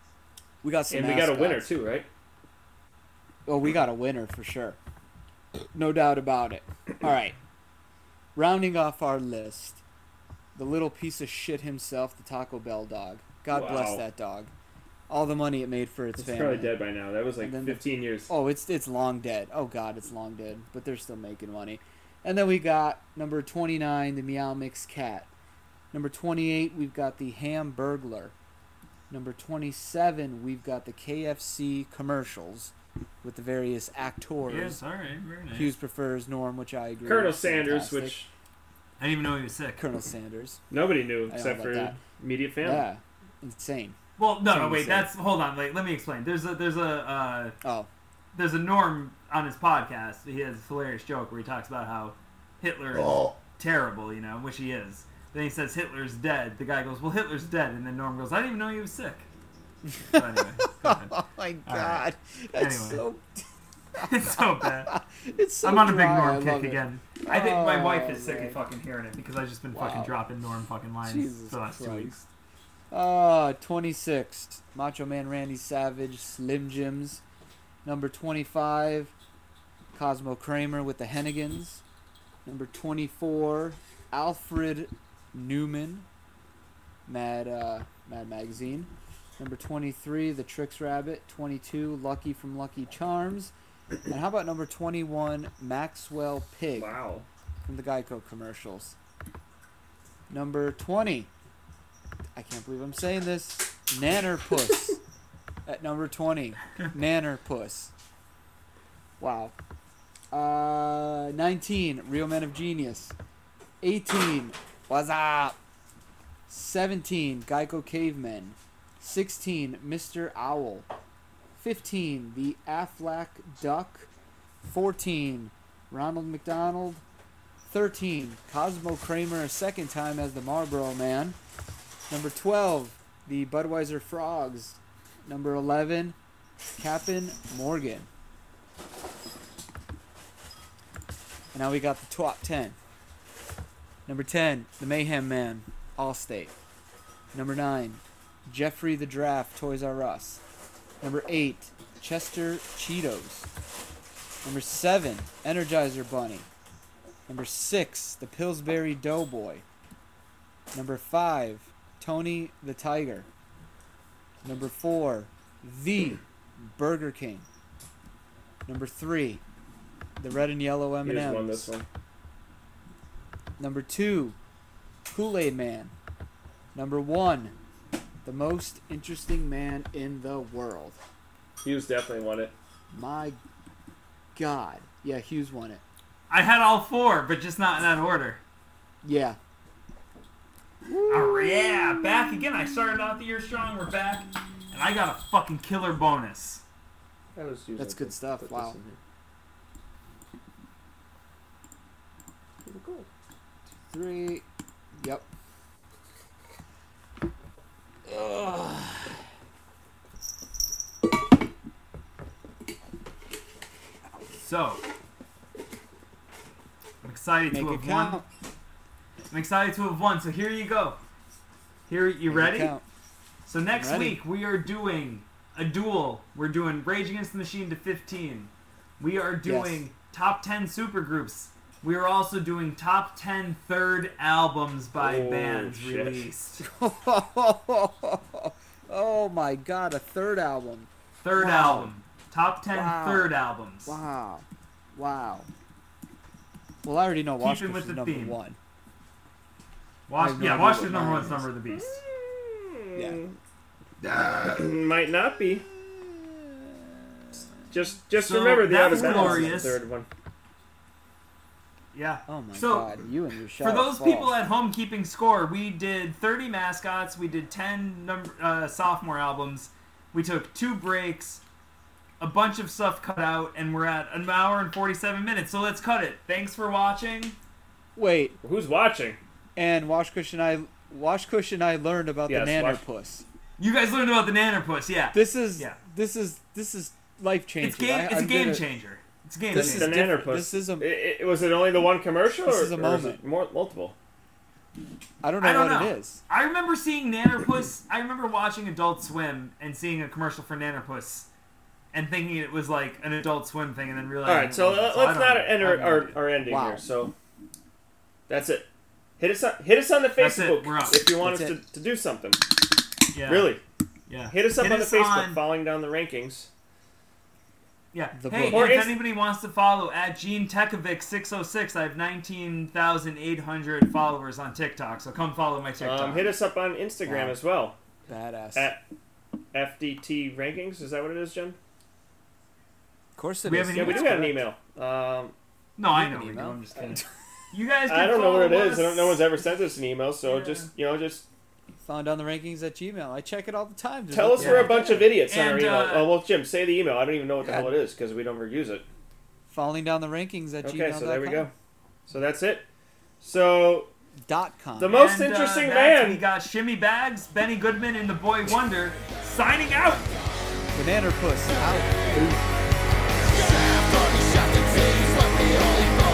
We got some and we got a winner mascots. too, right? Oh, we got a winner for sure. No doubt about it. All right. Rounding off our list, the little piece of shit himself, the Taco Bell dog. God Wow. bless that dog. All the money it made for its It's family. probably dead by now. That was like And then the- fifteen years. Oh, it's it's long dead. Oh God, it's long dead. But they're still making money. And then we got number twenty-nine, the Meow Mix cat. Number twenty-eight, we've got the Ham Burglar. Number twenty-seven, we've got the K F C commercials with the various actors. Yes, all right, very nice. Hughes prefers Norm, which I agree. Colonel is Sanders, fantastic. which I didn't even know he was sick. Colonel Sanders. nobody knew know except about for that. immediate family. Yeah, insane. Well, no, no, Someone wait. said- That's hold on. Like, let me explain. There's a there's a uh, Oh, there's a Norm on his podcast. He has a hilarious joke where he talks about how Hitler is Oh. terrible, you know, which he is. Then he says Hitler's dead. The guy goes, "Well, Hitler's dead," and then Norm goes, "I didn't even know he was sick." So anyway, go ahead. oh my All God, right. that's Anyway. so. It's so bad. It's so I'm on a big dry, I Norm kick love it. again. I think my Oh, wife is sick man. of fucking hearing it because I've just been Wow. fucking dropping Norm fucking lines Jesus for the last two Christ. weeks. Uh, twenty-six, Macho Man Randy Savage, Slim Jims. Number twenty-five, Cosmo Kramer with the Hennigans. Number twenty-four, Alfred Newman, Mad uh, Mad Magazine. Number twenty-three, The Tricks Rabbit. twenty-two, Lucky from Lucky Charms. And how about number twenty-one, Maxwell Pig Wow. from the Geico commercials. Number twenty, I can't believe I'm saying this, Nanner Puss at number twenty. Nanner Puss. Wow. Uh, nineteen, Real Men of Genius. eighteen, What's Up? seventeen, Geico Cavemen. sixteen, Mister Owl. fifteen, The Aflac Duck. fourteen, Ronald McDonald. thirteen, Cosmo Kramer a second time as the Marlboro Man. Number twelve, the Budweiser Frogs. Number eleven, Captain Morgan. And now we got the top ten. Number ten, the Mayhem Man, Allstate. Number nine, Jeffrey the Draft, Toys R Us. Number eight, Chester Cheetos. Number seven, Energizer Bunny. Number six, the Pillsbury Doughboy. Number five, Tony the Tiger. Number four, the Burger King. Number three, the red and yellow M He and just won M's. this one. Number two, Kool-Aid Man. Number one, the most interesting man in the world. Hughes definitely won it. My God. Yeah, Hughes won it. I had all four, but just not in that order. Yeah. Oh, yeah, back again. I started out the year strong. We're back, and I got a fucking killer bonus. That was Hughes. That's I good think. stuff. Put Wow. this in here. Cool. Three. Yep. Ugh. So, I'm excited Make to it have won. count. I'm excited to have won. So here you go. Here, you Make it ready? count. So next Ready. week we are doing a duel. We're doing Rage Against the Machine to fifteen. We are doing Yes. top ten supergroups. We are also doing top ten third albums by Oh, bands shit. released. Oh my God, a third album. Third Wow. album. Top ten Wow. third albums. Wow. Wow. Well, I already know Wash Keeping with is the number theme. one. I Wash, have no yeah, idea Wash what is number mine one's is. number of the beast. Yeah. Might not be. just just So, remember the that out was of bounds is glorious. the third one. Yeah. Oh my So, god, you and your shot. For those fall. people at home keeping score, we did thirty mascots. We did ten number, uh, sophomore albums. We took two breaks, a bunch of stuff cut out, and we're at an hour and forty-seven minutes. So let's cut it. Thanks for watching. Wait, Who's watching? and Wash Cush and I, Wash Cush and I learned about Yes, the Wash- Nannerpuss. You guys learned about the Nannerpuss, yeah. This is Yeah. this is this is life changing. It's game. It's a game changer. It's a game This changer. is The different. Nannerpuss. This is a- I- I- was it only the one commercial, This or, is a or moment. it more, multiple? I don't know I don't what know. it is. I remember seeing Nannerpuss. I remember watching Adult Swim and seeing a commercial for Nannerpuss, and thinking it was like an Adult Swim thing, and then realizing. All right, it so wasn't. uh, So I let's don't not know. end I our, have no our, idea. our ending Wow. here. So that's it. Hit us on, hit us on the That's it. Facebook We're up. if you want That's us to, to do something. Yeah. Really, Yeah. hit us up Hit on the us Facebook, on- falling down the rankings. Yeah. The Hey, book. Or if is- anybody wants to follow at Gene Tekovic six oh six, I have nineteen thousand eight hundred followers on TikTok, so come follow my TikTok. Um, hit us up on Instagram Wow. as well Badass. at F D T Rankings. Is that what it is, Jen? of course it We is. have an Yeah, we do email? have an email. Um, no, I You know can we do. email. I'm just kidding. You guys can I don't know what it follow is. I don't, no one's us. ever sent us an email, so Yeah. just you know, just Found down the rankings at Gmail. I check it all the time. There's tell us nothing we're a wrong bunch with of idiots on our And, email. uh, oh well, Jim, say the email. I don't even know what the God. hell it is because we don't ever use it. Falling down the rankings at Okay, gmail dot com. so there we go. So that's it. So Dot com. The most And, uh, interesting that's- man. We got Shimmy Bags, Benny Goodman, and the Boy Wonder signing out. Banana Puss out. Shaft on the shafted seas, what we only